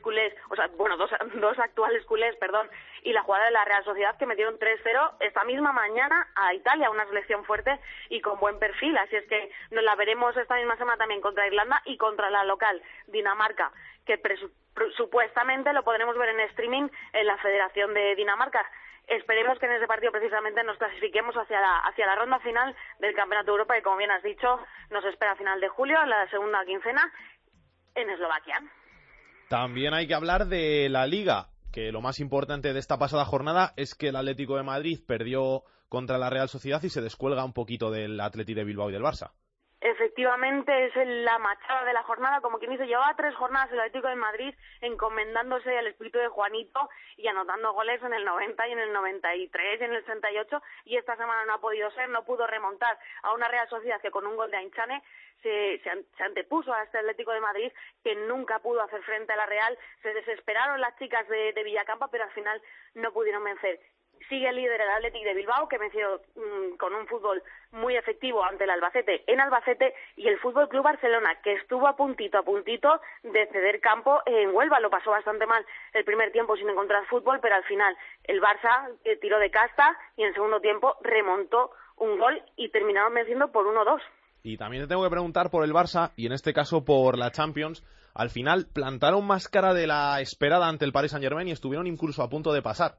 actuales culés, y la jugada de la Real Sociedad que metieron 3-0 esta misma mañana a Italia, una selección fuerte y con buen perfil, así es que nos la veremos esta misma semana también contra Irlanda y contra la local Dinamarca, que supuestamente lo podremos ver en streaming en la Federación de Dinamarca. Esperemos que en ese partido precisamente nos clasifiquemos hacia la ronda final del Campeonato de Europa, que como bien has dicho nos espera a final de julio, en la segunda quincena en Eslovaquia. También hay que hablar de la Liga, que lo más importante de esta pasada jornada es que el Atlético de Madrid perdió contra la Real Sociedad y se descuelga un poquito del Atleti de Bilbao y del Barça. Efectivamente, es la machada de la jornada, como quien dice, llevaba 3 jornadas el Atlético de Madrid encomendándose al espíritu de Juanito y anotando goles en el 90 y en el 93 y en el 68, y esta semana no ha podido ser, no pudo remontar a una Real Sociedad que con un gol de Ainchane se antepuso a este Atlético de Madrid, que nunca pudo hacer frente a la Real. Se desesperaron las chicas de Villacampa, pero al final no pudieron vencer. Sigue el líder el Athletic de Bilbao, que venció con un fútbol muy efectivo ante el Albacete en Albacete, y el Fútbol Club Barcelona, que estuvo a puntito de ceder campo en Huelva. Lo pasó bastante mal el primer tiempo sin encontrar fútbol, pero al final el Barça tiró de casta y en el segundo tiempo remontó un gol y terminaron venciendo por 1-2. Y también te tengo que preguntar por el Barça, y en este caso por la Champions. Al final plantaron más cara de la esperada ante el Paris Saint-Germain y estuvieron incluso a punto de pasar.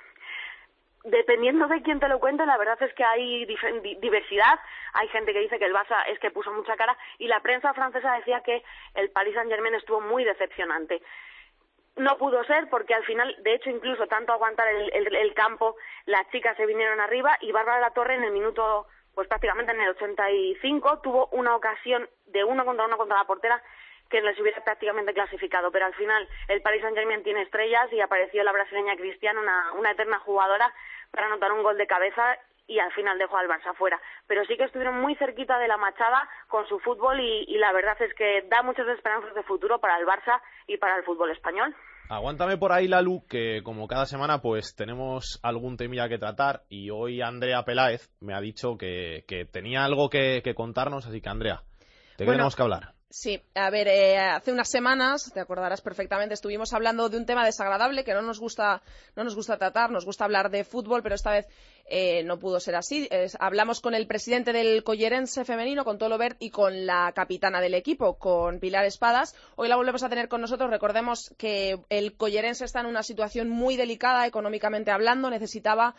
Dependiendo de quién te lo cuente, la verdad es que hay diversidad. Hay gente que dice que el Barça es que puso mucha cara, y la prensa francesa decía que el Paris Saint-Germain estuvo muy decepcionante. No pudo ser porque al final, de hecho, incluso tanto aguantar el campo, las chicas se vinieron arriba y Bárbara Latorre en el minuto, pues prácticamente en el 85, tuvo una ocasión de 1 contra 1 contra la portera que les hubiera prácticamente clasificado, pero al final el Paris Saint-Germain tiene estrellas y apareció la brasileña Cristiano, una eterna jugadora, para anotar un gol de cabeza y al final dejó al Barça fuera. Pero sí que estuvieron muy cerquita de la machada con su fútbol y la verdad es que da muchas esperanzas de futuro para el Barça y para el fútbol español. Aguántame por ahí, Lalu, que como cada semana pues tenemos algún temilla que tratar y hoy Andrea Peláez me ha dicho que tenía algo que contarnos, así que Andrea, ¿de qué tenemos que hablar? Sí, a ver, hace unas semanas, te acordarás perfectamente, estuvimos hablando de un tema desagradable que no nos gusta tratar, nos gusta hablar de fútbol, pero esta vez no pudo ser así. Hablamos con el presidente del Collerense femenino, con Tolo Bert, y con la capitana del equipo, con Pilar Espadas. Hoy la volvemos a tener con nosotros. Recordemos que el Collerense está en una situación muy delicada económicamente hablando, necesita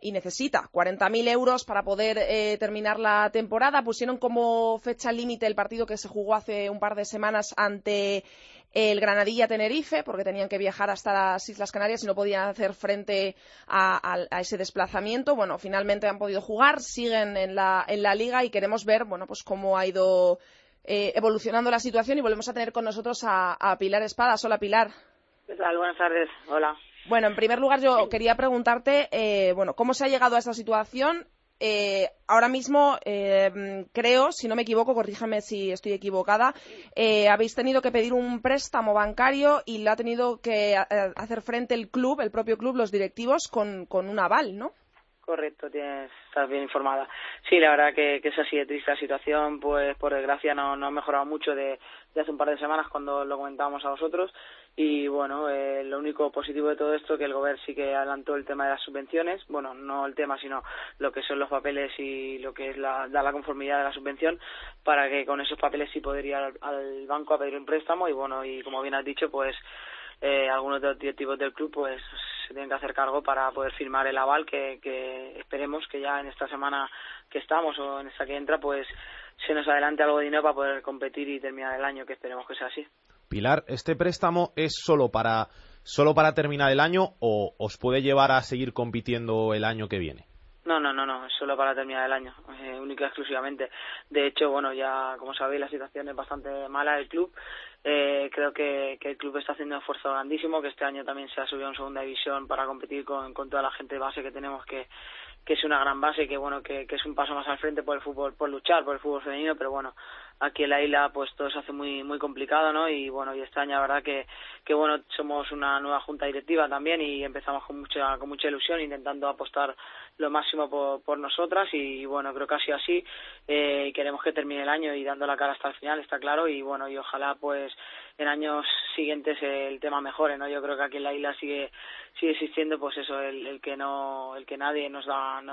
40.000 euros para poder terminar la temporada. Pusieron como fecha límite el partido que se jugó hace un par de semanas ante el Granadilla Tenerife, porque tenían que viajar hasta las Islas Canarias y no podían hacer frente a ese desplazamiento. Bueno, finalmente han podido jugar, siguen en la liga y queremos ver, bueno, pues cómo ha ido evolucionando la situación, y volvemos a tener con nosotros a Pilar Espadas. Hola, Pilar. ¿Qué tal? Buenas tardes. Hola. Bueno, en primer lugar yo quería preguntarte, ¿cómo se ha llegado a esta situación? Ahora mismo, creo, si no me equivoco, corríjame si estoy equivocada, habéis tenido que pedir un préstamo bancario y lo ha tenido que hacer frente el club, el propio club, los directivos, con un aval, ¿no? Correcto, estás bien informada. Sí, la verdad que es así de triste la situación, pues por desgracia no ha mejorado mucho de hace un par de semanas cuando lo comentábamos a vosotros. Y bueno, lo único positivo de todo esto que el Gobierno sí que adelantó el tema de las subvenciones, bueno, no el tema sino lo que son los papeles y lo que es dar la conformidad de la subvención, para que con esos papeles sí poder ir al banco a pedir un préstamo. Y bueno, y como bien has dicho, pues algunos de los directivos del club pues se tienen que hacer cargo para poder firmar el aval que esperemos que ya en esta semana que estamos o en esta que entra pues se nos adelante algo de dinero para poder competir y terminar el año, que esperemos que sea así. Pilar, ¿este préstamo es solo para terminar el año o os puede llevar a seguir compitiendo el año que viene? No, es solo para terminar el año, única y exclusivamente. De hecho, bueno, ya como sabéis la situación es bastante mala del club. Creo que el club está haciendo un esfuerzo grandísimo, que este año también se ha subido en segunda división para competir con toda la gente de base que tenemos, que es una gran base, que bueno, que es un paso más al frente por el fútbol, por luchar por el fútbol femenino, pero bueno, aquí en la isla pues todo se hace muy muy complicado, ¿no? Y bueno, y este año la verdad que bueno, somos una nueva junta directiva también y empezamos con mucha ilusión, intentando apostar lo máximo por nosotras, y bueno, creo que ha sido así. Queremos que termine el año y dando la cara hasta el final, está claro, y bueno, y ojalá pues en años siguientes el tema mejore, ¿no? Yo creo que aquí en la isla sigue existiendo pues eso, el que nadie nos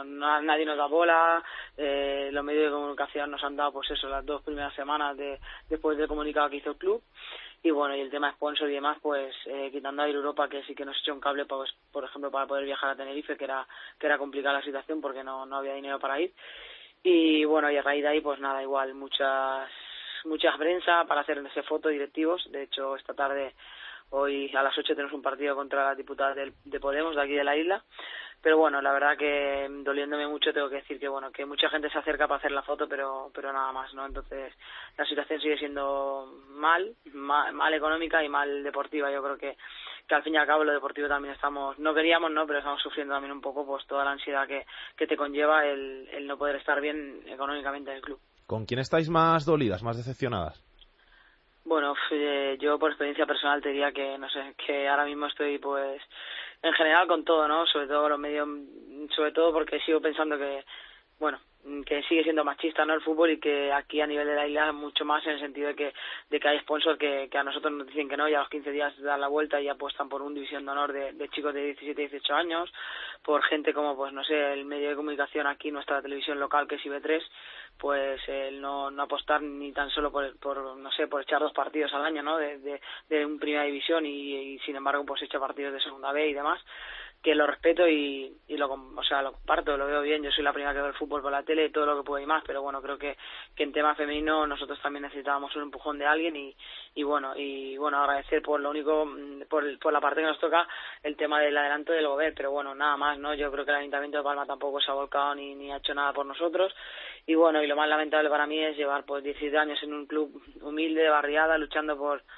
da bola. Los medios de comunicación nos han dado pues eso las 2 primeras semanas después del comunicado que hizo el club. Y bueno, y el tema sponsor y demás, pues quitando a Ir Europa, que sí que nos echó un cable, pues, por ejemplo, para poder viajar a Tenerife, que era complicada la situación porque no había dinero para ir. Y bueno, y a raíz de ahí, pues nada, igual mucha prensa para hacer ese foto, directivos. De hecho, esta tarde, hoy a las 8 tenemos un partido contra las diputadas de Podemos, de aquí de la isla. Pero bueno, la verdad que doliéndome mucho tengo que decir que bueno, que mucha gente se acerca para hacer la foto, pero nada más, ¿no? Entonces la situación sigue siendo mal económica y mal deportiva. Yo creo que al fin y al cabo lo deportivo también no queríamos, ¿no? Pero estamos sufriendo también un poco pues toda la ansiedad que te conlleva el no poder estar bien económicamente en el club. ¿Con quién estáis más dolidas, más decepcionadas? Bueno, yo por experiencia personal te diría que, no sé, que ahora mismo estoy pues en general con todo, ¿no? Sobre todo los medios, sobre todo porque sigo pensando que, bueno, que sigue siendo machista, ¿no? El fútbol, y que aquí a nivel de la isla mucho más en el sentido de que hay sponsors que a nosotros nos dicen que no, y a los 15 días dan la vuelta y apuestan por un división de honor de chicos de 17 y 18 años, por gente como, pues no sé, el medio de comunicación aquí, nuestra televisión local, que es IB3, pues el no apostar ni tan solo por no sé, por echar 2 partidos al año, ¿no? De un primera división y sin embargo pues echa partidos de segunda B y demás, que lo respeto y lo comparto, lo veo bien. Yo soy la primera que veo el fútbol por la tele, todo lo que puedo y más, pero bueno, creo que en tema femenino nosotros también necesitábamos un empujón de alguien y bueno, agradecer por lo único, por la parte que nos toca, el tema del adelanto del Gobierno, pero bueno, nada más, ¿no? Yo creo que el Ayuntamiento de Palma tampoco se ha volcado ni ha hecho nada por nosotros. Y bueno, y lo más lamentable para mí es llevar pues 17 años en un club humilde de barriada, luchando por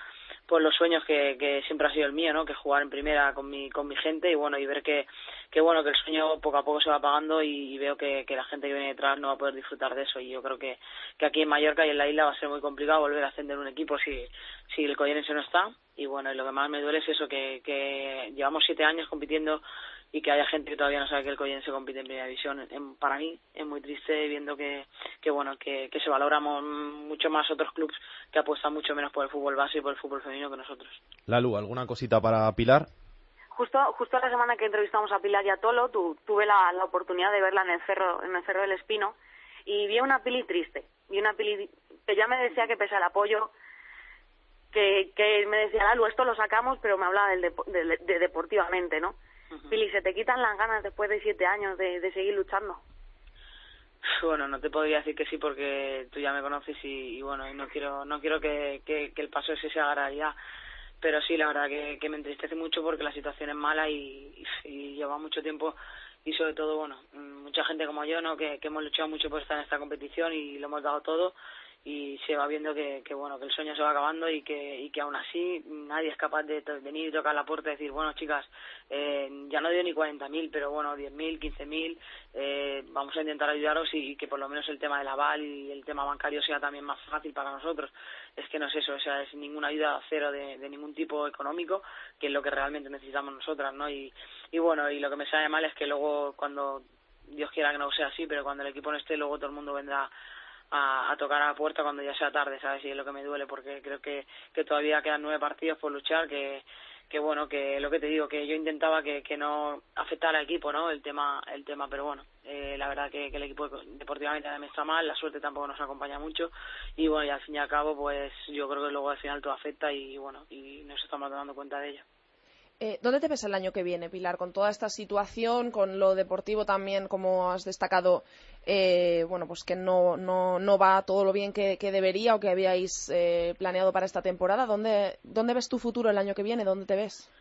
los sueños que siempre ha sido el mío, ¿no? Que jugar en primera con mi gente y bueno, y ver que el sueño poco a poco se va apagando y veo que la gente que viene detrás no va a poder disfrutar de eso, y yo creo que aquí en Mallorca y en la isla va a ser muy complicado volver a ascender un equipo si el Collerense no está. Y bueno, y lo que más me duele es eso, que llevamos 7 años compitiendo y que haya gente que todavía no sabe que el Collerense compite en primera división. Para mí es muy triste viendo que se valoramos mucho más otros clubes que apuestan mucho menos por el fútbol base y por el fútbol femenino que nosotros. Lalu, ¿alguna cosita para Pilar? Justo la semana que entrevistamos a Pilar y a Tolo, tuve la oportunidad de verla en el Cerro del Espino, y vi una Pili triste, que ya me decía que pese al apoyo, que me decía, Lalu, esto lo sacamos, pero me hablaba de deportivamente, ¿no? Uh-huh. Pili, ¿se te quitan las ganas después de 7 años de seguir luchando? Bueno, no te podría decir que sí, porque tú ya me conoces y bueno, y no quiero que el paso ese se haga realidad. Pero sí, la verdad que me entristece mucho porque la situación es mala y lleva mucho tiempo, y sobre todo, bueno, mucha gente como yo, ¿no? Que hemos luchado mucho por estar en esta competición y lo hemos dado todo, y se va viendo que el sueño se va acabando y que aún así nadie es capaz de venir y tocar la puerta y decir, bueno, chicas, ya no dio ni 40.000, pero bueno, 10.000, 15.000, vamos a intentar ayudaros y que por lo menos el tema del aval y el tema bancario sea también más fácil para nosotros. Es que no es eso, o sea, es ninguna ayuda cero de ningún tipo económico, que es lo que realmente necesitamos nosotras, ¿no? Y bueno, y lo que me sabe mal es que luego, cuando Dios quiera que no sea así, pero cuando el equipo no esté, luego todo el mundo vendrá a tocar a la puerta cuando ya sea tarde, ¿sabes? Y es lo que me duele, porque creo que todavía quedan 9 partidos por luchar, que bueno, que lo que te digo, que yo intentaba que no afectara al equipo, ¿no? El tema, pero bueno, la verdad que el equipo deportivamente también está mal, la suerte tampoco nos acompaña mucho, y bueno, y al fin y al cabo, pues yo creo que luego al final todo afecta y bueno, y nos estamos dando cuenta de ello. ¿Dónde te ves el año que viene, Pilar? Con toda esta situación, con lo deportivo también, como has destacado, bueno, pues que no va todo lo bien que debería o que habíais planeado para esta temporada. ¿Dónde ves tu futuro el año que viene? ¿Dónde te ves?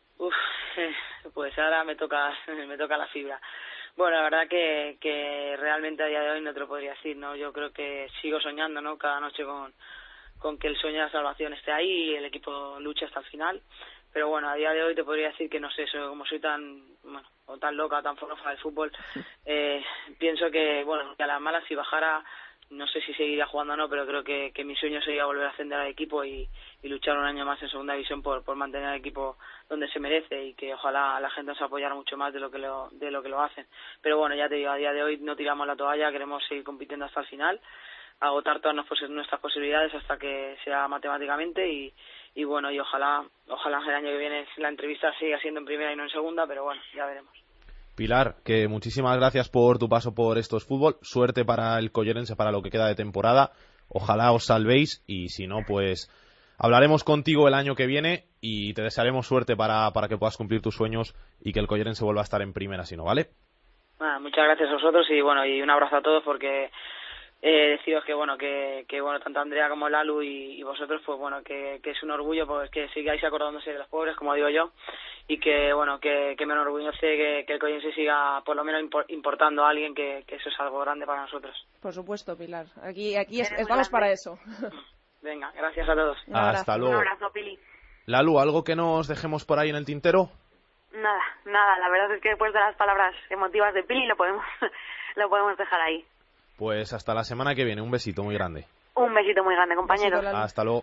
Pues ahora me toca la fibra. Bueno, la verdad que realmente a día de hoy no te lo podría decir, ¿no? Yo creo que sigo soñando, ¿no? Cada noche con que el sueño de la salvación esté ahí y el equipo luche hasta el final. Pero bueno, a día de hoy te podría decir que no sé, como soy tan loca, tan forofana del fútbol, pienso que, bueno, que a las malas si bajara, no sé si seguiría jugando o no, pero creo que mi sueño sería volver a ascender al equipo y luchar un año más en segunda división por mantener al equipo donde se merece, y que ojalá la gente nos apoyara mucho más de lo que lo hacen. Pero bueno, ya te digo, a día de hoy no tiramos la toalla, queremos seguir compitiendo hasta el final, agotar todas nuestras posibilidades hasta que sea matemáticamente, y bueno, y ojalá el año que viene la entrevista siga siendo en primera y no en segunda, pero bueno, ya veremos. Pilar, que muchísimas gracias por tu paso por Esto es Fútbol, suerte para el Collerense para lo que queda de temporada, ojalá os salvéis, y si no, pues hablaremos contigo el año que viene y te desearemos suerte para que puedas cumplir tus sueños y que el Collerense vuelva a estar en primera, si no, ¿vale? Muchas gracias a vosotros y bueno, y un abrazo a todos, porque deciros que bueno, tanto Andrea como Lalu y vosotros, pues bueno, que es un orgullo, pues que sigáis acordándose de los pobres, como digo yo, y que bueno, que me enorgullece que el Collerense siga por lo menos importando a alguien, que eso es algo grande para nosotros. Por supuesto, Pilar, aquí estamos para eso. Venga, gracias a todos. Hasta luego. Un abrazo, Pili. Lalu, ¿algo que nos dejemos por ahí en el tintero? Nada, la verdad es que después de las palabras emotivas de Pili lo podemos dejar ahí. Pues hasta la semana que viene, un besito muy grande. Un besito muy grande, compañeros. Hasta luego.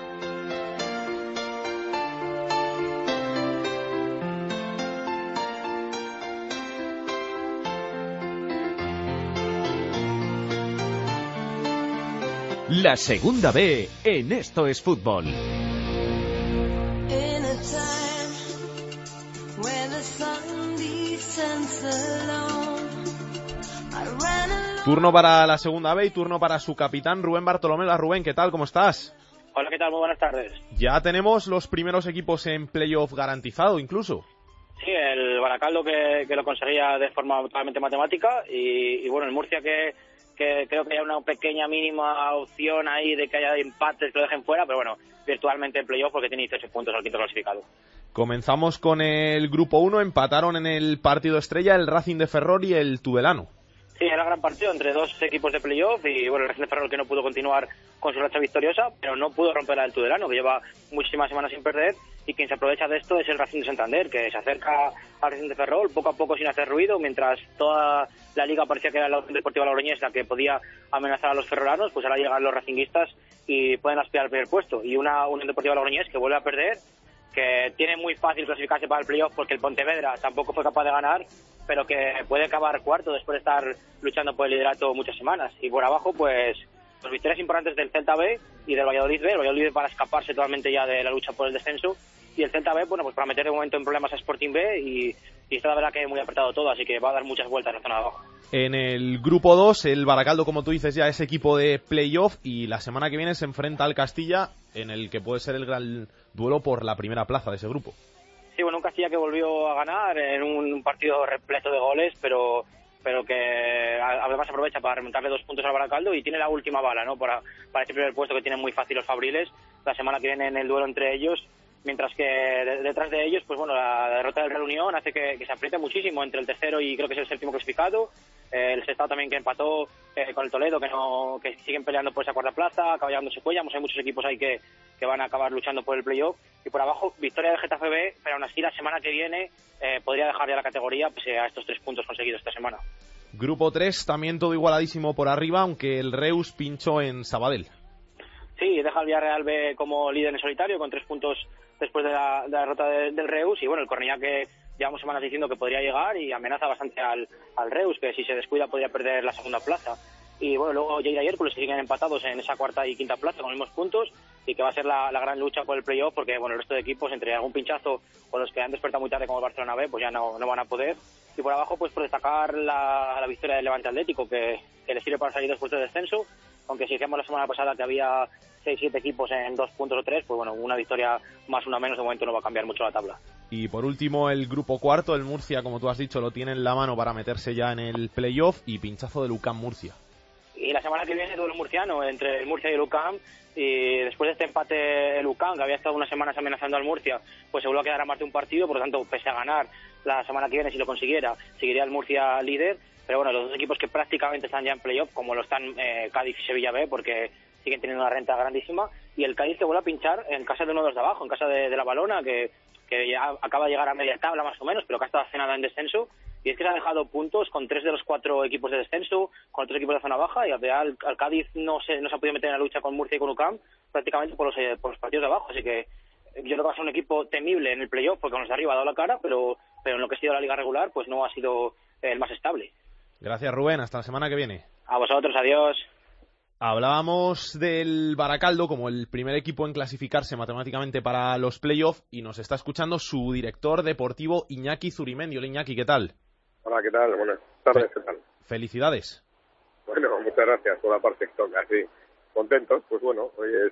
La segunda B en Esto es Fútbol. Turno para la segunda B y turno para su capitán Rubén Bartolomé. Rubén, ¿qué tal? ¿Cómo estás? Hola, ¿qué tal? Muy buenas tardes. Ya tenemos los primeros equipos en playoff garantizado, incluso. Sí, el Baracaldo que lo conseguía de forma totalmente matemática y bueno, el Murcia que creo que hay una pequeña mínima opción ahí de que haya empates que lo dejen fuera, pero bueno, virtualmente en playoff porque tiene 18 puntos al quinto clasificado. Comenzamos con el grupo 1, empataron en el partido estrella el Racing de Ferrol y el Tudelano. Sí, era gran partido entre dos equipos de playoff y bueno, el Racing de Ferrol que no pudo continuar con su racha victoriosa, pero no pudo romper la del Tudelano, que lleva muchísimas semanas sin perder, y quien se aprovecha de esto es el Racing de Santander, que se acerca al Racing de Ferrol poco a poco sin hacer ruido, mientras toda la liga parecía que era la Unión Deportiva Logroñés la que podía amenazar a los ferrolanos, pues ahora llegan los racinguistas y pueden aspirar al primer puesto. Y una Unión Deportiva Logroñés que vuelve a perder, que tiene muy fácil clasificarse para el playoff porque el Pontevedra tampoco fue capaz de ganar, pero que puede acabar cuarto después de estar luchando por el liderato muchas semanas. Y por abajo, pues victorias importantes del Celta B y del Valladolid B. El Valladolid para escaparse totalmente ya de la lucha por el descenso. Y el Celta B, bueno, pues para meter de momento en problemas a Sporting B y está la verdad que muy apretado todo, así que va a dar muchas vueltas en la zona de abajo. En el grupo 2, el Baracaldo, como tú dices, ya es equipo de playoff y la semana que viene se enfrenta al Castilla, en el que puede ser el gran duelo por la primera plaza de ese grupo. Sí, bueno, un Castilla que volvió a ganar en un partido repleto de goles, pero que además aprovecha para remontarle 2 puntos al Baracaldo y tiene la última bala, ¿no? Para ese primer puesto que tienen muy fácil los Fabriles la semana que viene en el duelo entre ellos, mientras que detrás de ellos, pues bueno, la derrota del Real Unión hace que se apriete muchísimo entre el tercero y creo que es el séptimo clasificado. El Sestao también que empató con el Toledo, que siguen peleando por esa cuarta plaza, acaba llevándose Cuellamos, hay muchos equipos ahí que van a acabar luchando por el playoff. Y por abajo, victoria del Getafe B, pero aún así la semana que viene podría dejar ya la categoría pese a estos 3 puntos conseguidos esta semana. Grupo 3, también todo igualadísimo por arriba, aunque el Reus pinchó en Sabadell. Sí, deja al Villarreal B como líder en solitario, con 3 puntos después de la derrota del Reus. Y bueno, el Cornellá que llevamos semanas diciendo que podría llegar y amenaza bastante al Reus, que si se descuida podría perder la segunda plaza. Y bueno, luego Lleida y Hércules que siguen empatados en esa cuarta y quinta plaza con los mismos puntos y que va a ser la gran lucha por el playoff porque bueno, el resto de equipos, entre algún pinchazo o los que han despertado muy tarde como el Barcelona B, pues ya no van a poder. Y por abajo, pues por destacar la victoria del Levante Atlético, que le sirve para salir después del descenso, aunque si decíamos la semana pasada que había 6-7 equipos en 2 puntos o 3, pues bueno, una victoria más, una menos, de momento no va a cambiar mucho la tabla. Y por último, el grupo cuarto, el Murcia, como tú has dicho, lo tiene en la mano para meterse ya en el playoff y pinchazo del UCAM Murcia. Y la semana que viene duelo murciano entre el Murcia y el UCAM, y después de este empate el UCAM, que había estado unas semanas amenazando al Murcia, pues se vuelve a quedar a más de un partido, por lo tanto, pese a ganar la semana que viene, si lo consiguiera, seguiría el Murcia líder, pero bueno, los dos equipos que prácticamente están ya en playoff, como lo están Cádiz y Sevilla B, porque siguen teniendo una renta grandísima, y el Cádiz que vuelve a pinchar en casa de uno de los de abajo, en casa de la Balona, que ya acaba de llegar a media tabla más o menos, pero que ha estado hace nada en descenso, y es que se ha dejado puntos con 3 de los 4 equipos de descenso, con otros equipos de zona baja, y al Cádiz no se ha podido meter en la lucha con Murcia y con UCAM prácticamente por los partidos de abajo, así que yo creo que va a ser un equipo temible en el playoff porque con los de arriba ha dado la cara, pero en lo que ha sido la liga regular pues no ha sido el más estable. Gracias, Rubén, hasta la semana que viene. A vosotros, adiós. Hablábamos del Baracaldo como el primer equipo en clasificarse matemáticamente para los playoffs y nos está escuchando su director deportivo Iñaki Zurimendi. Hola, Iñaki, ¿qué tal? Hola, ¿qué tal? Buenas tardes, ¿qué tal? Felicidades. Bueno, muchas gracias por la parte que toca, sí. Contentos, pues bueno, hoy es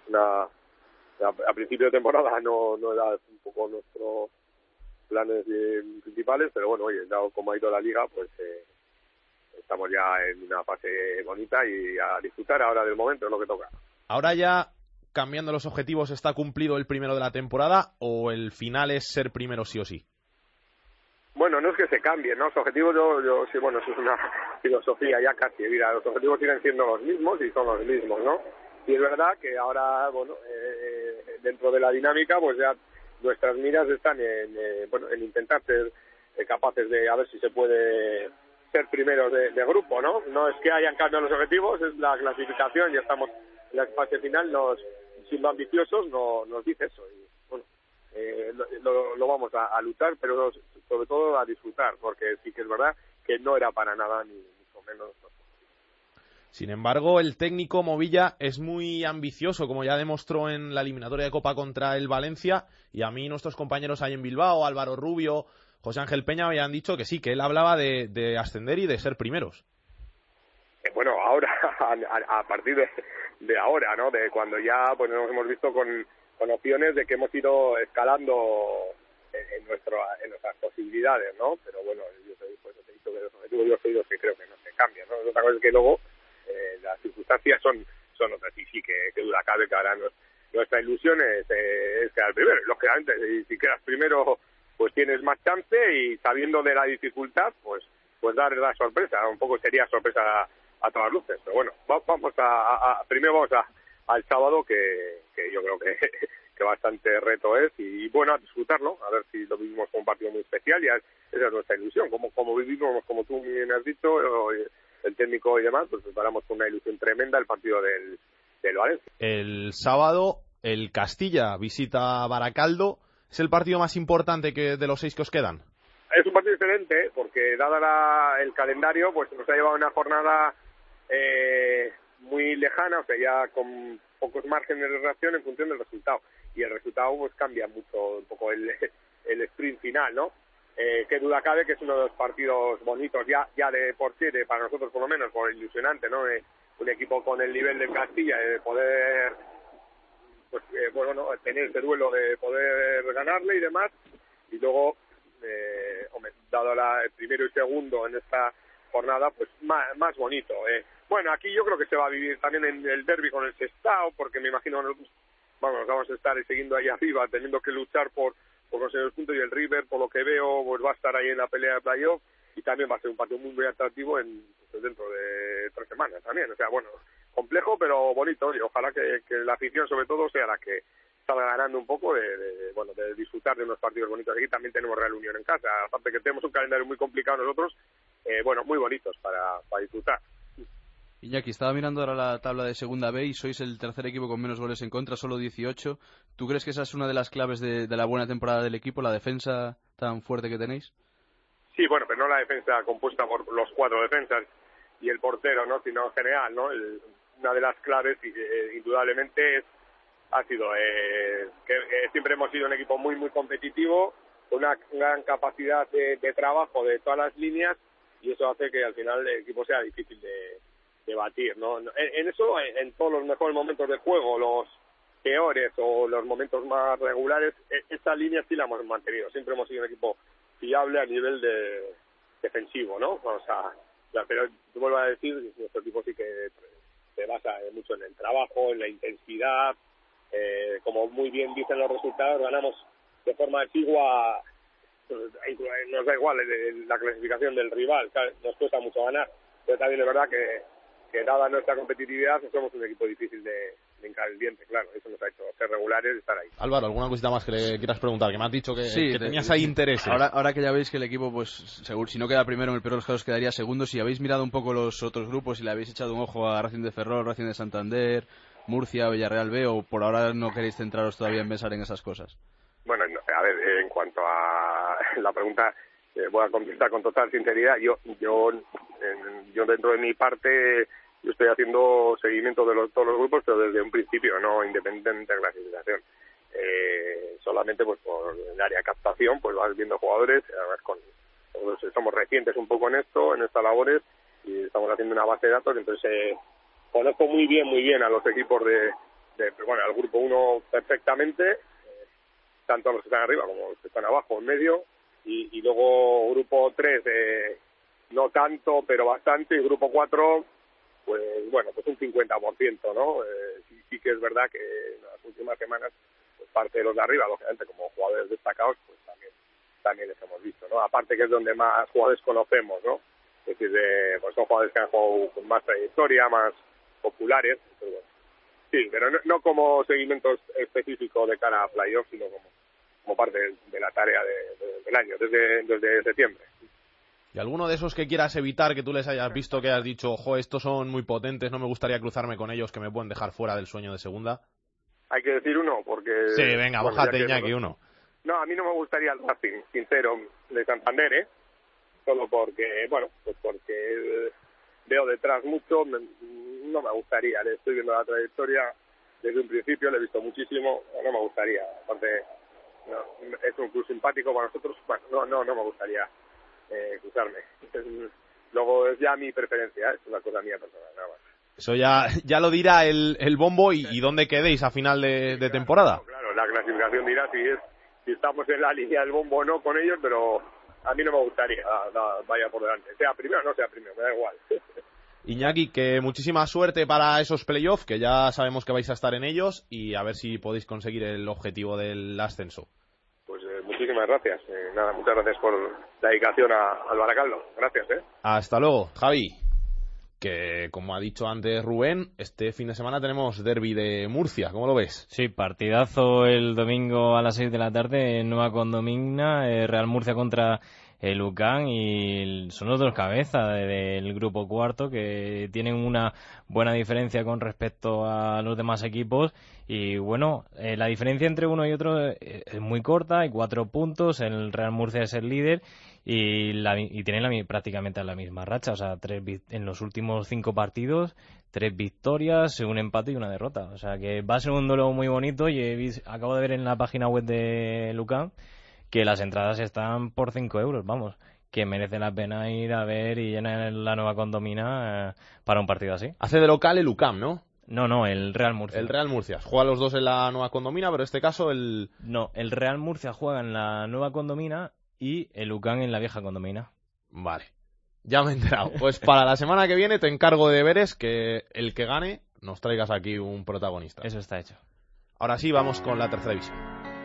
a principio de temporada no era un poco nuestros planes principales, pero bueno, oye, dado como ha ido la liga, pues estamos ya en una fase bonita y a disfrutar ahora del momento, es lo que toca. Ahora ya, cambiando los objetivos, ¿está cumplido el primero de la temporada o el final es ser primero sí o sí? Bueno, no es que se cambien, ¿no? Los objetivos, yo sí, bueno, eso es una filosofía ya casi, mira, los objetivos siguen siendo los mismos y son los mismos, ¿no? Y es verdad que ahora, bueno, dentro de la dinámica, pues ya nuestras miras están en intentar ser capaces de a ver si se puede ser primeros de grupo, ¿no? No es que hayan cambiado los objetivos, es la clasificación, ya estamos en la fase final, siendo ambiciosos, nos dice eso. Y, bueno, lo vamos a luchar, pero sobre todo a disfrutar, porque sí que es verdad que no era para nada ni mucho menos. Sin embargo, el técnico Movilla es muy ambicioso, como ya demostró en la eliminatoria de Copa contra el Valencia, y a mí nuestros compañeros ahí en Bilbao, Álvaro Rubio, José Ángel Peña, me han dicho que sí, que él hablaba de ascender y de ser primeros. Bueno, ahora, a partir de ahora, ¿no? De cuando ya pues nos hemos visto con opciones de que hemos ido escalando en nuestras posibilidades, ¿no? Pero bueno, yo te he dicho que los objetivos yo soy los que creo que no se cambian, ¿no? Otra cosa es que luego las circunstancias son otras, y sí que duda cabe que ahora nuestra ilusión es quedar primero. Lógicamente, si quedas primero pues tienes más chance, y sabiendo de la dificultad, pues pues dar la sorpresa, un poco sería sorpresa a todas luces, pero bueno, primero vamos al sábado, que yo creo que bastante reto es, y bueno, a disfrutarlo, a ver si lo vivimos como un partido muy especial, y esa es nuestra ilusión, como vivimos, como tú bien has dicho, el técnico y demás, pues preparamos con una ilusión tremenda el partido del Valencia. El sábado el Castilla visita Baracaldo. ¿Es el partido más importante de los 6 que os quedan? Es un partido excelente, porque dada el calendario, pues nos ha llevado una jornada muy lejana, o sea, ya con pocos márgenes de reacción en función del resultado. Y el resultado pues cambia mucho un poco el sprint final, ¿no? Qué duda cabe que es uno de los partidos bonitos ya de por sí, para nosotros por lo menos, por ilusionante, ¿no? Un equipo con el nivel del Castilla, de poder, pues tener ese duelo de poder ganarle y demás. Y luego, dado el primero y segundo en esta jornada, pues más bonito. Bueno, aquí yo creo que se va a vivir también en el derbi con el Sestao, porque me imagino nos vamos a estar siguiendo ahí arriba, teniendo que luchar por conseguir los puntos, y el River, por lo que veo, pues va a estar ahí en la pelea de playoff, y también va a ser un partido muy, muy atractivo dentro de 3 semanas también. O sea, bueno, complejo pero bonito, y ojalá que la afición sobre todo sea la que salga ganando un poco de disfrutar de unos partidos bonitos. Aquí también tenemos Real Unión en casa, aparte que tenemos un calendario muy complicado nosotros, muy bonitos para disfrutar. Iñaki, estaba mirando ahora la tabla de Segunda B y sois el tercer equipo con menos goles en contra, solo 18. ¿Tú crees que esa es una de las claves de la buena temporada del equipo, la defensa tan fuerte que tenéis? Sí, bueno, pero no la defensa compuesta por los 4 defensas y el portero, ¿no? Sino en general, ¿no? Una de las claves, indudablemente, ha sido que siempre hemos sido un equipo muy, muy competitivo, con una gran capacidad de trabajo de todas las líneas, y eso hace que al final el equipo sea difícil de batir, ¿no? En eso, en todos los mejores momentos del juego, los peores o los momentos más regulares, esta línea sí la hemos mantenido. Siempre hemos sido un equipo fiable a nivel defensivo, ¿no? O sea, pero te vuelvo a decir, nuestro equipo sí que se basa mucho en el trabajo, en la intensidad, como muy bien dicen los resultados, ganamos de forma exigua, nos da igual la clasificación del rival, nos cuesta mucho ganar, pero también es verdad que dada nuestra competitividad somos un equipo difícil de hincar el diente, claro, eso nos ha hecho ser regulares y estar ahí. Álvaro, ¿alguna cosita más que le quieras preguntar? Que me has dicho que tenías ahí intereses. Ahora que ya veis que el equipo, pues seguro, si no queda primero, en el peor de los casos quedaría segundo. Si habéis mirado un poco los otros grupos y le habéis echado un ojo a Racing de Ferrol, Racing de Santander, Murcia, Villarreal B, o por ahora no queréis centraros todavía en pensar en esas cosas. Bueno, a ver, en cuanto a la pregunta, voy a contestar con total sinceridad. Yo dentro de mi parte, yo estoy haciendo seguimiento de todos los grupos, pero desde un principio, no independiente de clasificación. Solamente pues por el área de captación, pues vas viendo jugadores, además somos recientes un poco en estas labores, y estamos haciendo una base de datos, entonces conozco muy bien a los equipos al grupo 1 perfectamente, tanto los que están arriba como los que están abajo, en medio, y luego grupo 3 no tanto, pero bastante, y grupo 4 pues un 50%, ¿no? Sí que es verdad que en las últimas semanas, pues parte de los de arriba, lógicamente, como jugadores destacados, pues también les hemos visto, ¿no? Aparte que es donde más jugadores conocemos, ¿no? Es decir, pues son jugadores que han jugado con más trayectoria, más populares, pues bueno. Sí, pero no como seguimiento específico de cara a playoffs, sino como parte de la tarea del año, desde septiembre. ¿Y alguno de esos que quieras evitar, que tú les hayas visto, que has dicho, ojo, estos son muy potentes, no me gustaría cruzarme con ellos, que me pueden dejar fuera del sueño de segunda? Hay que decir uno, porque... Sí, venga, bájate, Iñaki, uno. No, a mí no me gustaría el Racing, sincero, de Santander, solo porque, porque veo detrás mucho, no me gustaría, le estoy viendo la trayectoria desde un principio, le he visto muchísimo, no me gustaría, aparte, es un club simpático para nosotros, no me gustaría cruzarme. Luego es ya mi preferencia, es una cosa mía personal, nada más. Eso ya lo dirá el bombo y dónde quedéis a final de temporada. Claro, la clasificación dirá si estamos en la línea del bombo o no con ellos, pero a mí no me gustaría vaya por delante. Sea primero o no sea primero, me da igual. Iñaki, que muchísima suerte para esos playoffs, que ya sabemos que vais a estar en ellos, y a ver si podéis conseguir el objetivo del ascenso. Pues muchísimas gracias. Nada, muchas gracias por la dedicación al Baracaldo. Gracias, Hasta luego, Javi. Que, como ha dicho antes Rubén, este fin de semana tenemos derbi de Murcia. ¿Cómo lo ves? Sí, partidazo el domingo a las 6 de la tarde en Nueva Condomina, Real Murcia contra el UCAM, y son los dos cabezas del grupo cuarto que tienen una buena diferencia con respecto a los demás equipos. Y bueno, la diferencia entre uno y otro es muy corta, hay 4 puntos, el Real Murcia es el líder y tienen prácticamente la misma racha, o sea, en los últimos 5 partidos, 3 victorias, un empate y una derrota, o sea que va a ser un duelo muy bonito. Y acabo de ver en la página web de UCAM que las entradas están por 5 euros, vamos, que merece la pena ir a ver y llenar la Nueva Condomina para un partido así. Hace de local el UCAM, ¿no? No, el Real Murcia. El Real Murcia. Juega los dos en la Nueva Condomina, pero en este caso el... No, el Real Murcia juega en la Nueva Condomina y el UCAM en la Vieja Condomina. Vale, ya me he enterado. Pues para la semana que viene te encargo de deberes, que el que gane nos traigas aquí un protagonista. Eso está hecho. Ahora sí, vamos con la tercera división.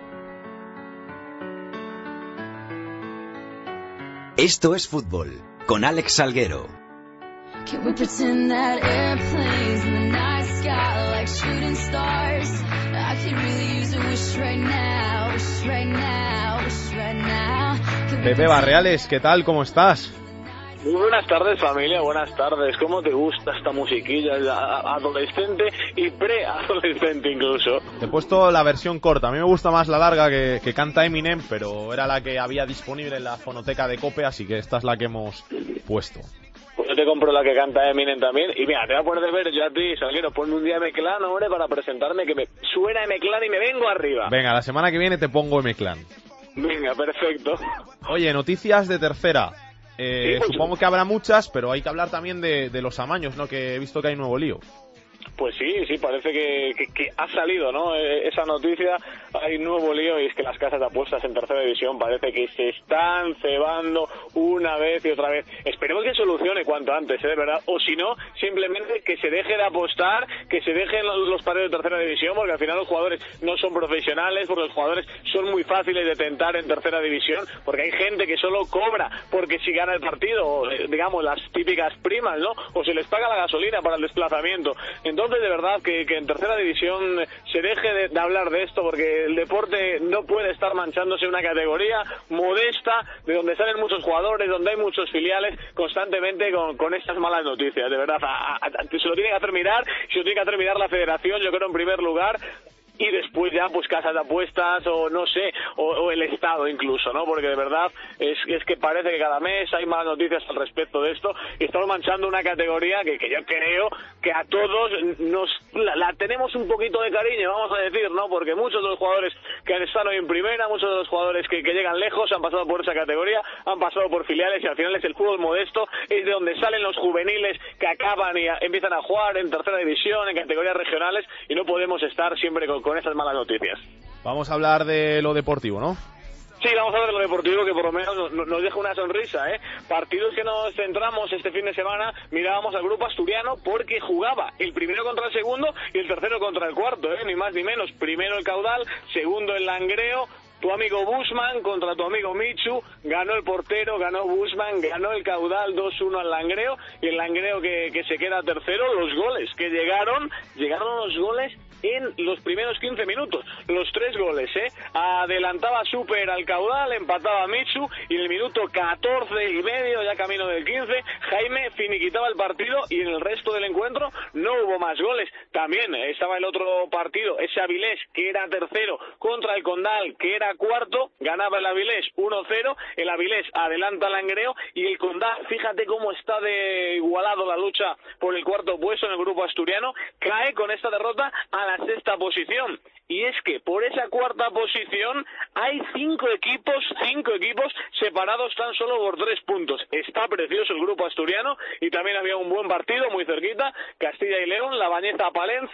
Esto es fútbol, con Alex Salguero. Can we pretend that airplanes in the night sky like shooting stars? I could really use a wish right now, wish right now, wish right now. Pepe Barreales, ¿qué tal? ¿Cómo estás? Muy buenas tardes, familia, buenas tardes. ¿Cómo te gusta esta musiquilla? Adolescente y preadolescente incluso. Te he puesto la versión corta. A mí me gusta más la larga que canta Eminem, pero era la que había disponible en la fonoteca de COPE, así que esta es la que hemos puesto. Pues yo te compro la que canta Eminem también. Y mira, te voy a poner de ver yo a ti, Salguero. Ponme un día M-Clan, hombre, para presentarme, que me suena M-Clan y me vengo arriba. Venga, la semana que viene te pongo M-Clan. Venga, perfecto. Oye, noticias de tercera. Sí, pues, supongo que habrá muchas, pero hay que hablar también de los amaños, ¿no? Que he visto que hay nuevo lío. Pues sí, parece que ha salido, ¿no? Esa noticia, hay nuevo lío, y es que las casas de apuestas en tercera división parece que se están cebando una vez y otra vez. Esperemos que solucione cuanto antes, de verdad, o si no, simplemente que se deje de apostar, que se dejen los partidos de tercera división, porque al final los jugadores no son profesionales, porque los jugadores son muy fáciles de tentar en tercera división, porque hay gente que solo cobra porque si gana el partido, digamos, las típicas primas, ¿no? O se les paga la gasolina para el desplazamiento. Entonces, de verdad, que en tercera división se deje de hablar de esto, porque el deporte no puede estar manchándose una categoría modesta, de donde salen muchos jugadores, donde hay muchos filiales, constantemente con estas malas noticias. De verdad, se lo tiene que hacer mirar, se lo tiene que hacer mirar la federación, yo creo, en primer lugar, y después ya pues casas de apuestas o no sé, o el Estado incluso, ¿no? Porque de verdad es que parece que cada mes hay malas noticias al respecto de esto, y estamos manchando una categoría que yo creo que a todos la tenemos un poquito de cariño, vamos a decir, ¿no? Porque muchos de los jugadores que están hoy en primera, muchos de los jugadores que llegan lejos han pasado por esa categoría, han pasado por filiales, y al final es el fútbol modesto, es de donde salen los juveniles que acaban y empiezan a jugar en tercera división, en categorías regionales, y no podemos estar siempre con esas malas noticias. Vamos a hablar de lo deportivo, ¿no? Sí, vamos a hablar de lo deportivo, que por lo menos nos deja una sonrisa, ¿eh? Partidos que nos centramos este fin de semana, mirábamos al grupo asturiano porque jugaba el primero contra el segundo y el tercero contra el cuarto, ni más ni menos. Primero el Caudal, segundo el Langreo. Tu amigo Busman contra tu amigo Michu, ganó el portero, ganó Busman, ganó el Caudal 2-1 al Langreo, y el Langreo que se queda tercero. Los goles que llegaron los goles en los primeros 15 minutos, los 3 goles, adelantaba Super al Caudal, empataba Michu, y en el minuto 14 y medio, ya camino del 15, Jaime finiquitaba el partido, y en el resto del encuentro no hubo más goles. También estaba el otro partido, ese Avilés, que era tercero, contra el Condal, que era cuarto, ganaba el Avilés 1-0, el Avilés adelanta al Langreo, y el Condal, fíjate cómo está de igualado la lucha por el cuarto puesto en el grupo asturiano, cae con esta derrota a la sexta posición. Y es que por esa cuarta posición hay 5 equipos separados tan solo por 3 puntos. Está precioso el grupo asturiano, y también había un buen partido muy cerquita, Castilla y León, La Bañeza Palencia,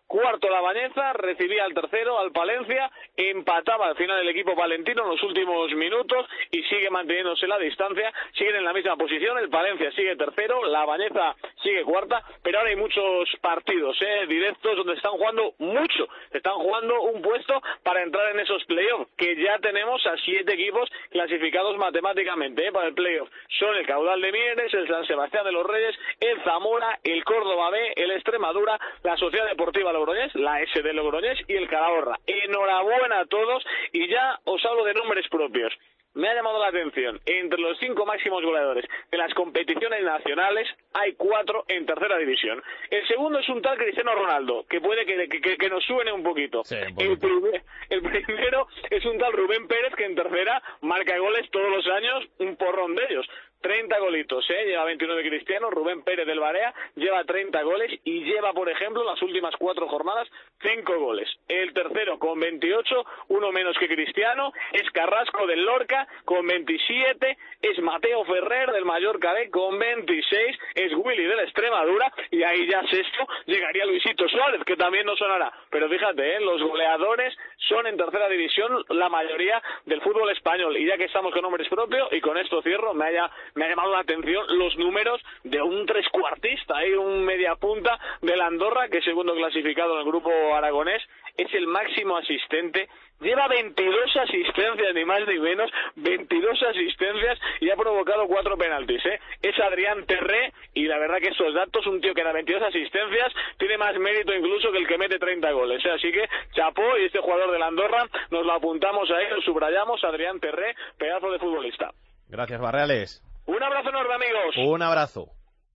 cuarto la Bañeza, recibía al tercero, al Palencia, empataba al final el equipo palentino en los últimos minutos y sigue manteniéndose la distancia, siguen en la misma posición, el Palencia sigue tercero, la Bañeza sigue cuarta, pero ahora hay muchos partidos directos donde están jugando mucho, están jugando un puesto para entrar en esos playoffs, que ya tenemos a 7 equipos clasificados matemáticamente para el playoff. Son el Caudal de Mieres, el San Sebastián de los Reyes, el Zamora, el Córdoba B, el Extremadura, la Sociedad Deportiva Logroñés, la SD Logroñés y el Calahorra. Enhorabuena a todos y ya os hablo de nombres propios. Me ha llamado la atención, entre los 5 máximos goleadores de las competiciones nacionales hay 4 en tercera división. El segundo es un tal Cristiano Ronaldo, que puede que nos suene un poquito. Sí, el primero es un tal Rubén Pérez, que en tercera marca goles todos los años, un porrón de ellos. 30 golitos, lleva 21 de Cristiano. Rubén Pérez del Barea lleva 30 goles y lleva, por ejemplo, las últimas 4 jornadas 5 goles. El tercero con 28, uno menos que Cristiano, es Carrasco del Lorca con 27, es Mateo Ferrer del Mallorca B con 26, es Willy de la Extremadura y ahí ya sexto llegaría Luisito Suárez, que también nos sonará. Pero fíjate, los goleadores son en tercera división la mayoría del fútbol español. Y ya que estamos con nombres propios, y con esto cierro, me ha llamado la atención los números de un trescuartista, un mediapunta del Andorra, que segundo clasificado en el grupo aragonés, es el máximo asistente, lleva 22 asistencias, ni más ni menos, 22 asistencias y ha provocado 4 penaltis, Es Adrián Terré, y la verdad que esos datos, un tío que da 22 asistencias, tiene más mérito incluso que el que mete 30 goles, Así que, chapó, y este jugador del Andorra, nos lo apuntamos ahí, lo subrayamos, Adrián Terré, pedazo de futbolista. Gracias, Barreales. Un abrazo enorme, amigos. Un abrazo.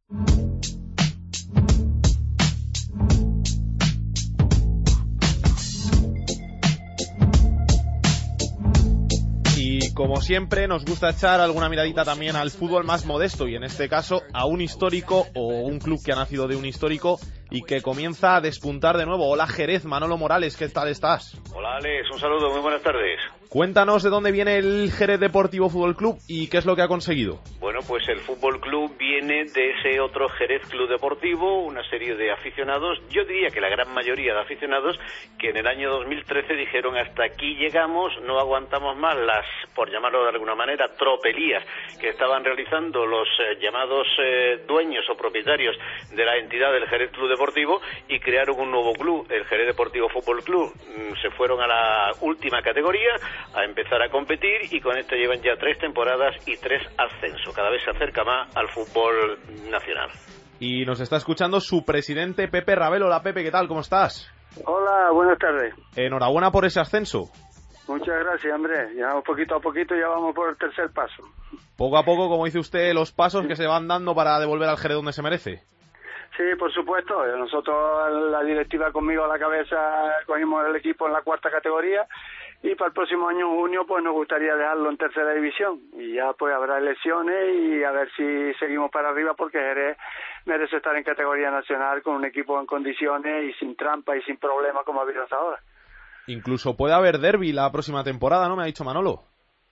Y como siempre nos gusta echar alguna miradita también al fútbol más modesto y en este caso a un histórico o un club que ha nacido de un histórico y que comienza a despuntar de nuevo. Hola Jerez, Manolo Morales, ¿qué tal estás? Hola Alex, un saludo, muy buenas tardes. Cuéntanos de dónde viene el Jerez Deportivo Fútbol Club y qué es lo que ha conseguido. Bueno, pues el Fútbol Club viene de ese otro Jerez Club Deportivo, una serie de aficionados, yo diría que la gran mayoría de aficionados, que en el año 2013 dijeron hasta aquí llegamos, no aguantamos más las, por llamarlo de alguna manera, tropelías que estaban realizando los llamados dueños o propietarios de la entidad del Jerez Club Deportivo y crearon un nuevo club, el Jerez Deportivo Fútbol Club. Se fueron a la última categoría a empezar a competir y con esto llevan ya 3 temporadas y 3 ascensos. Cada vez se acerca más al fútbol nacional. Y nos está escuchando su presidente Pepe Rabel. Hola Pepe, ¿qué tal? ¿Cómo estás? Hola, buenas tardes. Enhorabuena por ese ascenso. Muchas gracias, hombre. Ya poquito a poquito ya vamos por el tercer paso. Poco a poco, como dice usted, los pasos que se van dando para devolver al Jerez donde se merece. Sí, por supuesto. Nosotros, la directiva conmigo a la cabeza, cogimos el equipo en la 4ª categoría y para el próximo año, en junio, pues nos gustaría dejarlo en tercera división y ya pues habrá elecciones y a ver si seguimos para arriba porque Jerez merece estar en categoría nacional con un equipo en condiciones y sin trampa y sin problemas como ha habido hasta ahora. Incluso puede haber derbi la próxima temporada, ¿no? Me ha dicho Manolo.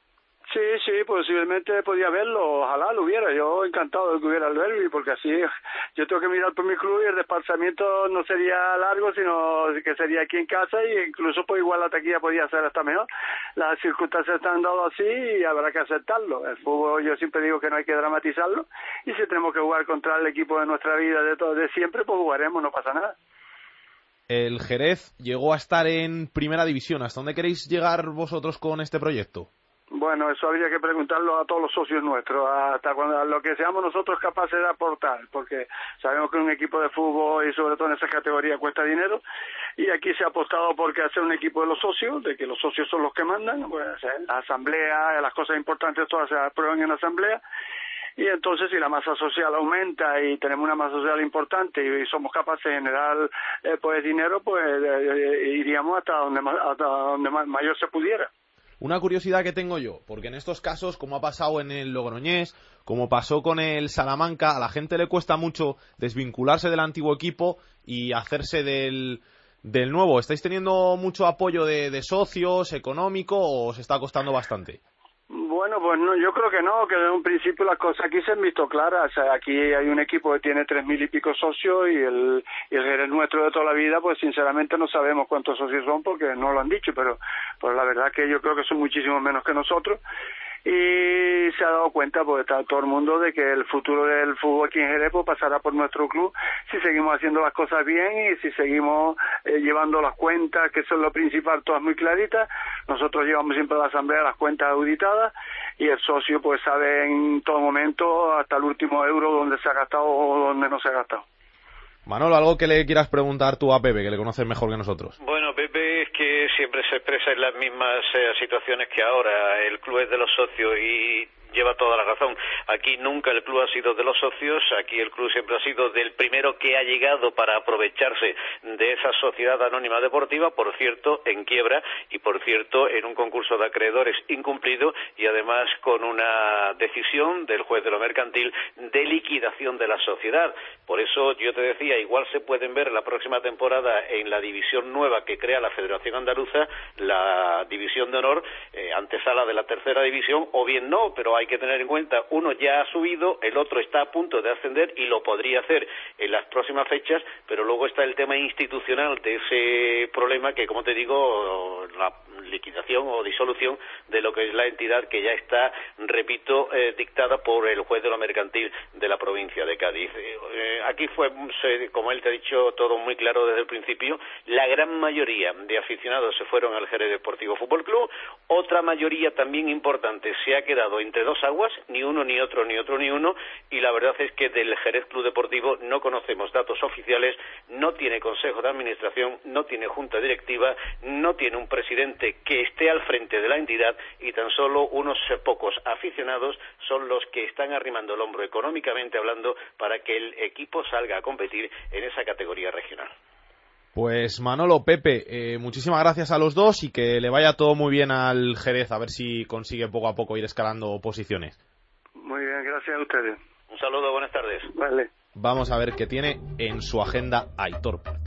Sí, posiblemente podía haberlo, ojalá lo hubiera, yo encantado de que hubiera el derbi, porque así yo tengo que mirar por mi club y el desplazamiento no sería largo, sino que sería aquí en casa y incluso pues igual la taquilla podía ser hasta mejor. Las circunstancias están dadas así y habrá que aceptarlo. El fútbol yo siempre digo que no hay que dramatizarlo y si tenemos que jugar contra el equipo de nuestra vida de siempre, pues jugaremos, no pasa nada. El Jerez llegó a estar en primera división, ¿hasta dónde queréis llegar vosotros con este proyecto? Bueno, eso habría que preguntarlo a todos los socios nuestros, hasta cuando lo que seamos nosotros capaces de aportar, porque sabemos que un equipo de fútbol y sobre todo en esa categoría cuesta dinero y aquí se ha apostado porque hacer un equipo de los socios, de que los socios son los que mandan, pues la asamblea, las cosas importantes todas se aprueban en la asamblea y entonces si la masa social aumenta y tenemos una masa social importante y somos capaces de generar pues dinero, pues iríamos hasta donde mayor se pudiera. Una curiosidad que tengo yo, porque en estos casos, como ha pasado en el Logroñés, como pasó con el Salamanca, a la gente le cuesta mucho desvincularse del antiguo equipo y hacerse del nuevo. ¿Estáis teniendo mucho apoyo de socios, económico, o os está costando bastante? Bueno, pues no, yo creo que no, que desde un principio las cosas aquí se han visto claras. O sea, aquí hay un equipo que tiene 3.000 y pico socios y el Jerez nuestro de toda la vida, pues sinceramente no sabemos cuántos socios son porque no lo han dicho, pero pues la verdad que yo creo que son muchísimo menos que nosotros. Y se ha dado cuenta, pues está todo el mundo, de que el futuro del fútbol aquí en Jerez pues pasará por nuestro club si seguimos haciendo las cosas bien y si seguimos llevando las cuentas, que eso es lo principal, todas muy claritas. Nosotros llevamos siempre a la asamblea las cuentas auditadas y el socio pues sabe en todo momento, hasta el último euro, dónde se ha gastado o dónde no se ha gastado. Manolo, algo que le quieras preguntar tú a Pepe, que le conoces mejor que nosotros. Bueno, Pepe es que siempre se expresa en las mismas situaciones que ahora. El club es de los socios y lleva toda la razón. Aquí nunca el club ha sido de los socios, aquí el club siempre ha sido del primero que ha llegado para aprovecharse de esa sociedad anónima deportiva, por cierto, en quiebra y por cierto en un concurso de acreedores incumplido y además con una decisión del juez de lo mercantil de liquidación de la sociedad. Por eso yo te decía, igual se pueden ver la próxima temporada en la división nueva que crea la Federación Andaluza, la división de honor, antesala de la tercera división, o bien no, pero hay que tener en cuenta, uno ya ha subido, el otro está a punto de ascender y lo podría hacer en las próximas fechas, pero luego está el tema institucional de ese problema que, como te digo, la liquidación o disolución de lo que es la entidad que ya está, repito, dictada por el juez de lo mercantil de la provincia de Cádiz. Aquí fue, como él te ha dicho, todo muy claro desde el principio. La gran mayoría de aficionados se fueron al Jerez Deportivo Fútbol Club. Otra mayoría también importante se ha quedado entre dos aguas, ni uno ni otro, ni otro ni uno, y la verdad es que del Jerez Club Deportivo no conocemos datos oficiales, no tiene consejo de administración, no tiene junta directiva, no tiene un presidente que esté al frente de la entidad y tan solo unos pocos aficionados son los que están arrimando el hombro económicamente hablando para que el equipo salga a competir en esa categoría regional. Pues Manolo, Pepe, muchísimas gracias a los dos y que le vaya todo muy bien al Jerez, a ver si consigue poco a poco ir escalando posiciones. Muy bien, gracias a ustedes. Un saludo, buenas tardes. Vale. Vamos a ver qué tiene en su agenda Aitor Puerto.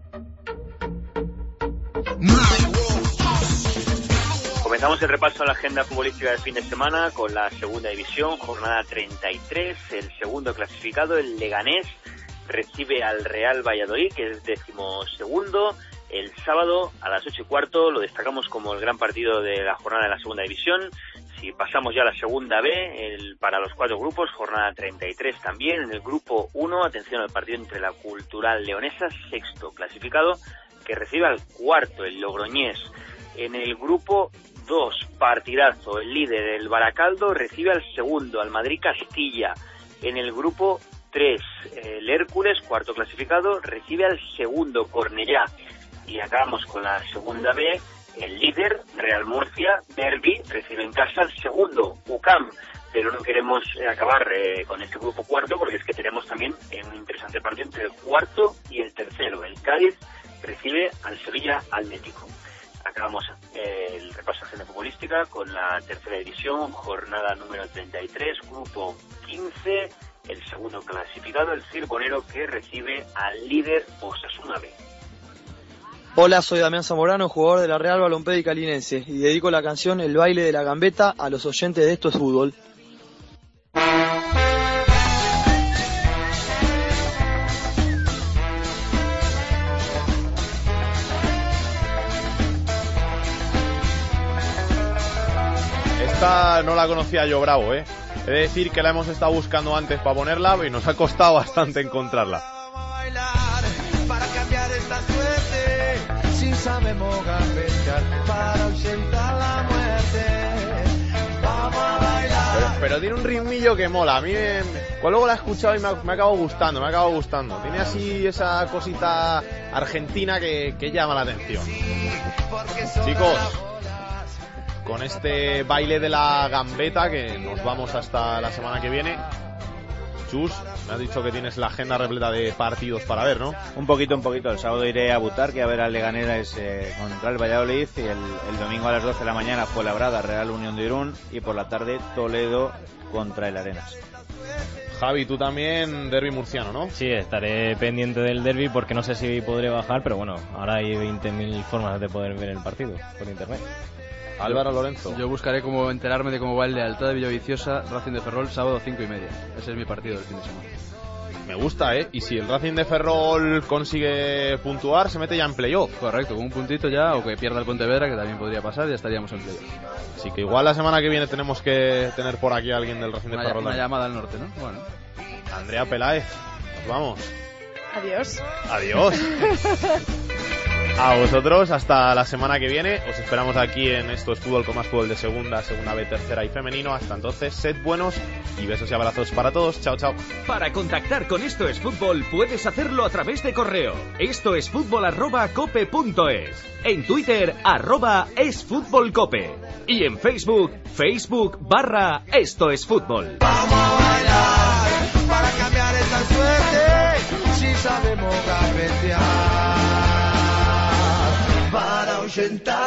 Comenzamos el repaso a la agenda futbolística del fin de semana con la segunda división, jornada 33, el segundo clasificado, el Leganés, recibe al Real Valladolid, que es 12º, el sábado a las 8:15, lo destacamos como el gran partido de la jornada de la segunda división. Si pasamos ya a la segunda B, para los 4 grupos, jornada 33 también, en el grupo 1, atención al partido entre la Cultural Leonesa, sexto clasificado, que recibe al cuarto, el Logroñés. En el grupo 2, partidazo, el líder, el Baracaldo, recibe al segundo, al Madrid Castilla. En el grupo 3, el Hércules, cuarto clasificado, recibe al segundo, Cornellá. Y acabamos con la segunda B, el líder, Real Murcia, Derby, recibe en casa al segundo, UCAM. Pero no queremos acabar con este grupo cuarto, porque es que tenemos también un interesante partido entre el cuarto y el tercero. El Cádiz recibe al Sevilla Atlético. Acabamos el repaso de agenda futbolística con la tercera división, jornada número 33, grupo 15, el segundo clasificado, el Circonero, que recibe al líder Osasuna B. Hola, soy Damián Zamorano, jugador de la Real Balompédica Linense, y dedico la canción El baile de la gambeta a los oyentes de Esto es Fútbol. Esta no la conocía yo, bravo, He de decir que la hemos estado buscando antes para ponerla y nos ha costado bastante encontrarla. Para cambiar esta suerte, si sabemos gambetear para ausentar la muerte. Vamos a bailar. Pero tiene un ritmillo que mola. A mí pues luego la he escuchado y me ha acabado gustando. Tiene así esa cosita argentina que llama la atención. Chicos, con este baile de la gambeta, que nos vamos hasta la semana que viene. Chus, me has dicho que tienes la agenda repleta de partidos para ver, ¿no? Un poquito. El sábado iré a Butarque a ver al Leganés contra el Valladolid, y el domingo a las 12 de la mañana Fuenlabrada, Real Unión de Irún, y por la tarde Toledo contra el Arenas. Javi, tú también derbi murciano, ¿no? Sí, estaré pendiente del derbi porque no sé si podré bajar, pero bueno, ahora hay 20.000 formas de poder ver el partido por internet. Álvaro Lorenzo. Yo buscaré cómo enterarme de cómo va el Lealtad de Villaviciosa, Racing de Ferrol, sábado 5:30. Ese es mi partido del fin de semana. Me gusta, ¿eh? Y si el Racing de Ferrol consigue puntuar, se mete ya en playoff. Correcto, con un puntito ya, o que pierda el Pontevedra, que también podría pasar, ya estaríamos en playoff. Así que igual la semana que viene tenemos que tener por aquí a alguien del Racing de Ferrol. Una llamada al norte, ¿no? Bueno. Andrea Peláez, nos vamos. Adiós. Adiós. A vosotros, hasta la semana que viene. Os esperamos aquí en Esto es Fútbol, con más fútbol de segunda B, tercera y femenino. Hasta entonces, sed buenos y besos y abrazos para todos. Chao, chao. Para contactar con Esto es Fútbol puedes hacerlo a través de correo. estoesfutbol@cope.es. En Twitter, @esfutbolcope. Y en Facebook, Facebook.com/Esto es Fútbol. Vamos a bailar para cambiar esta suerte, si sabemos gambetear, para ahuyentar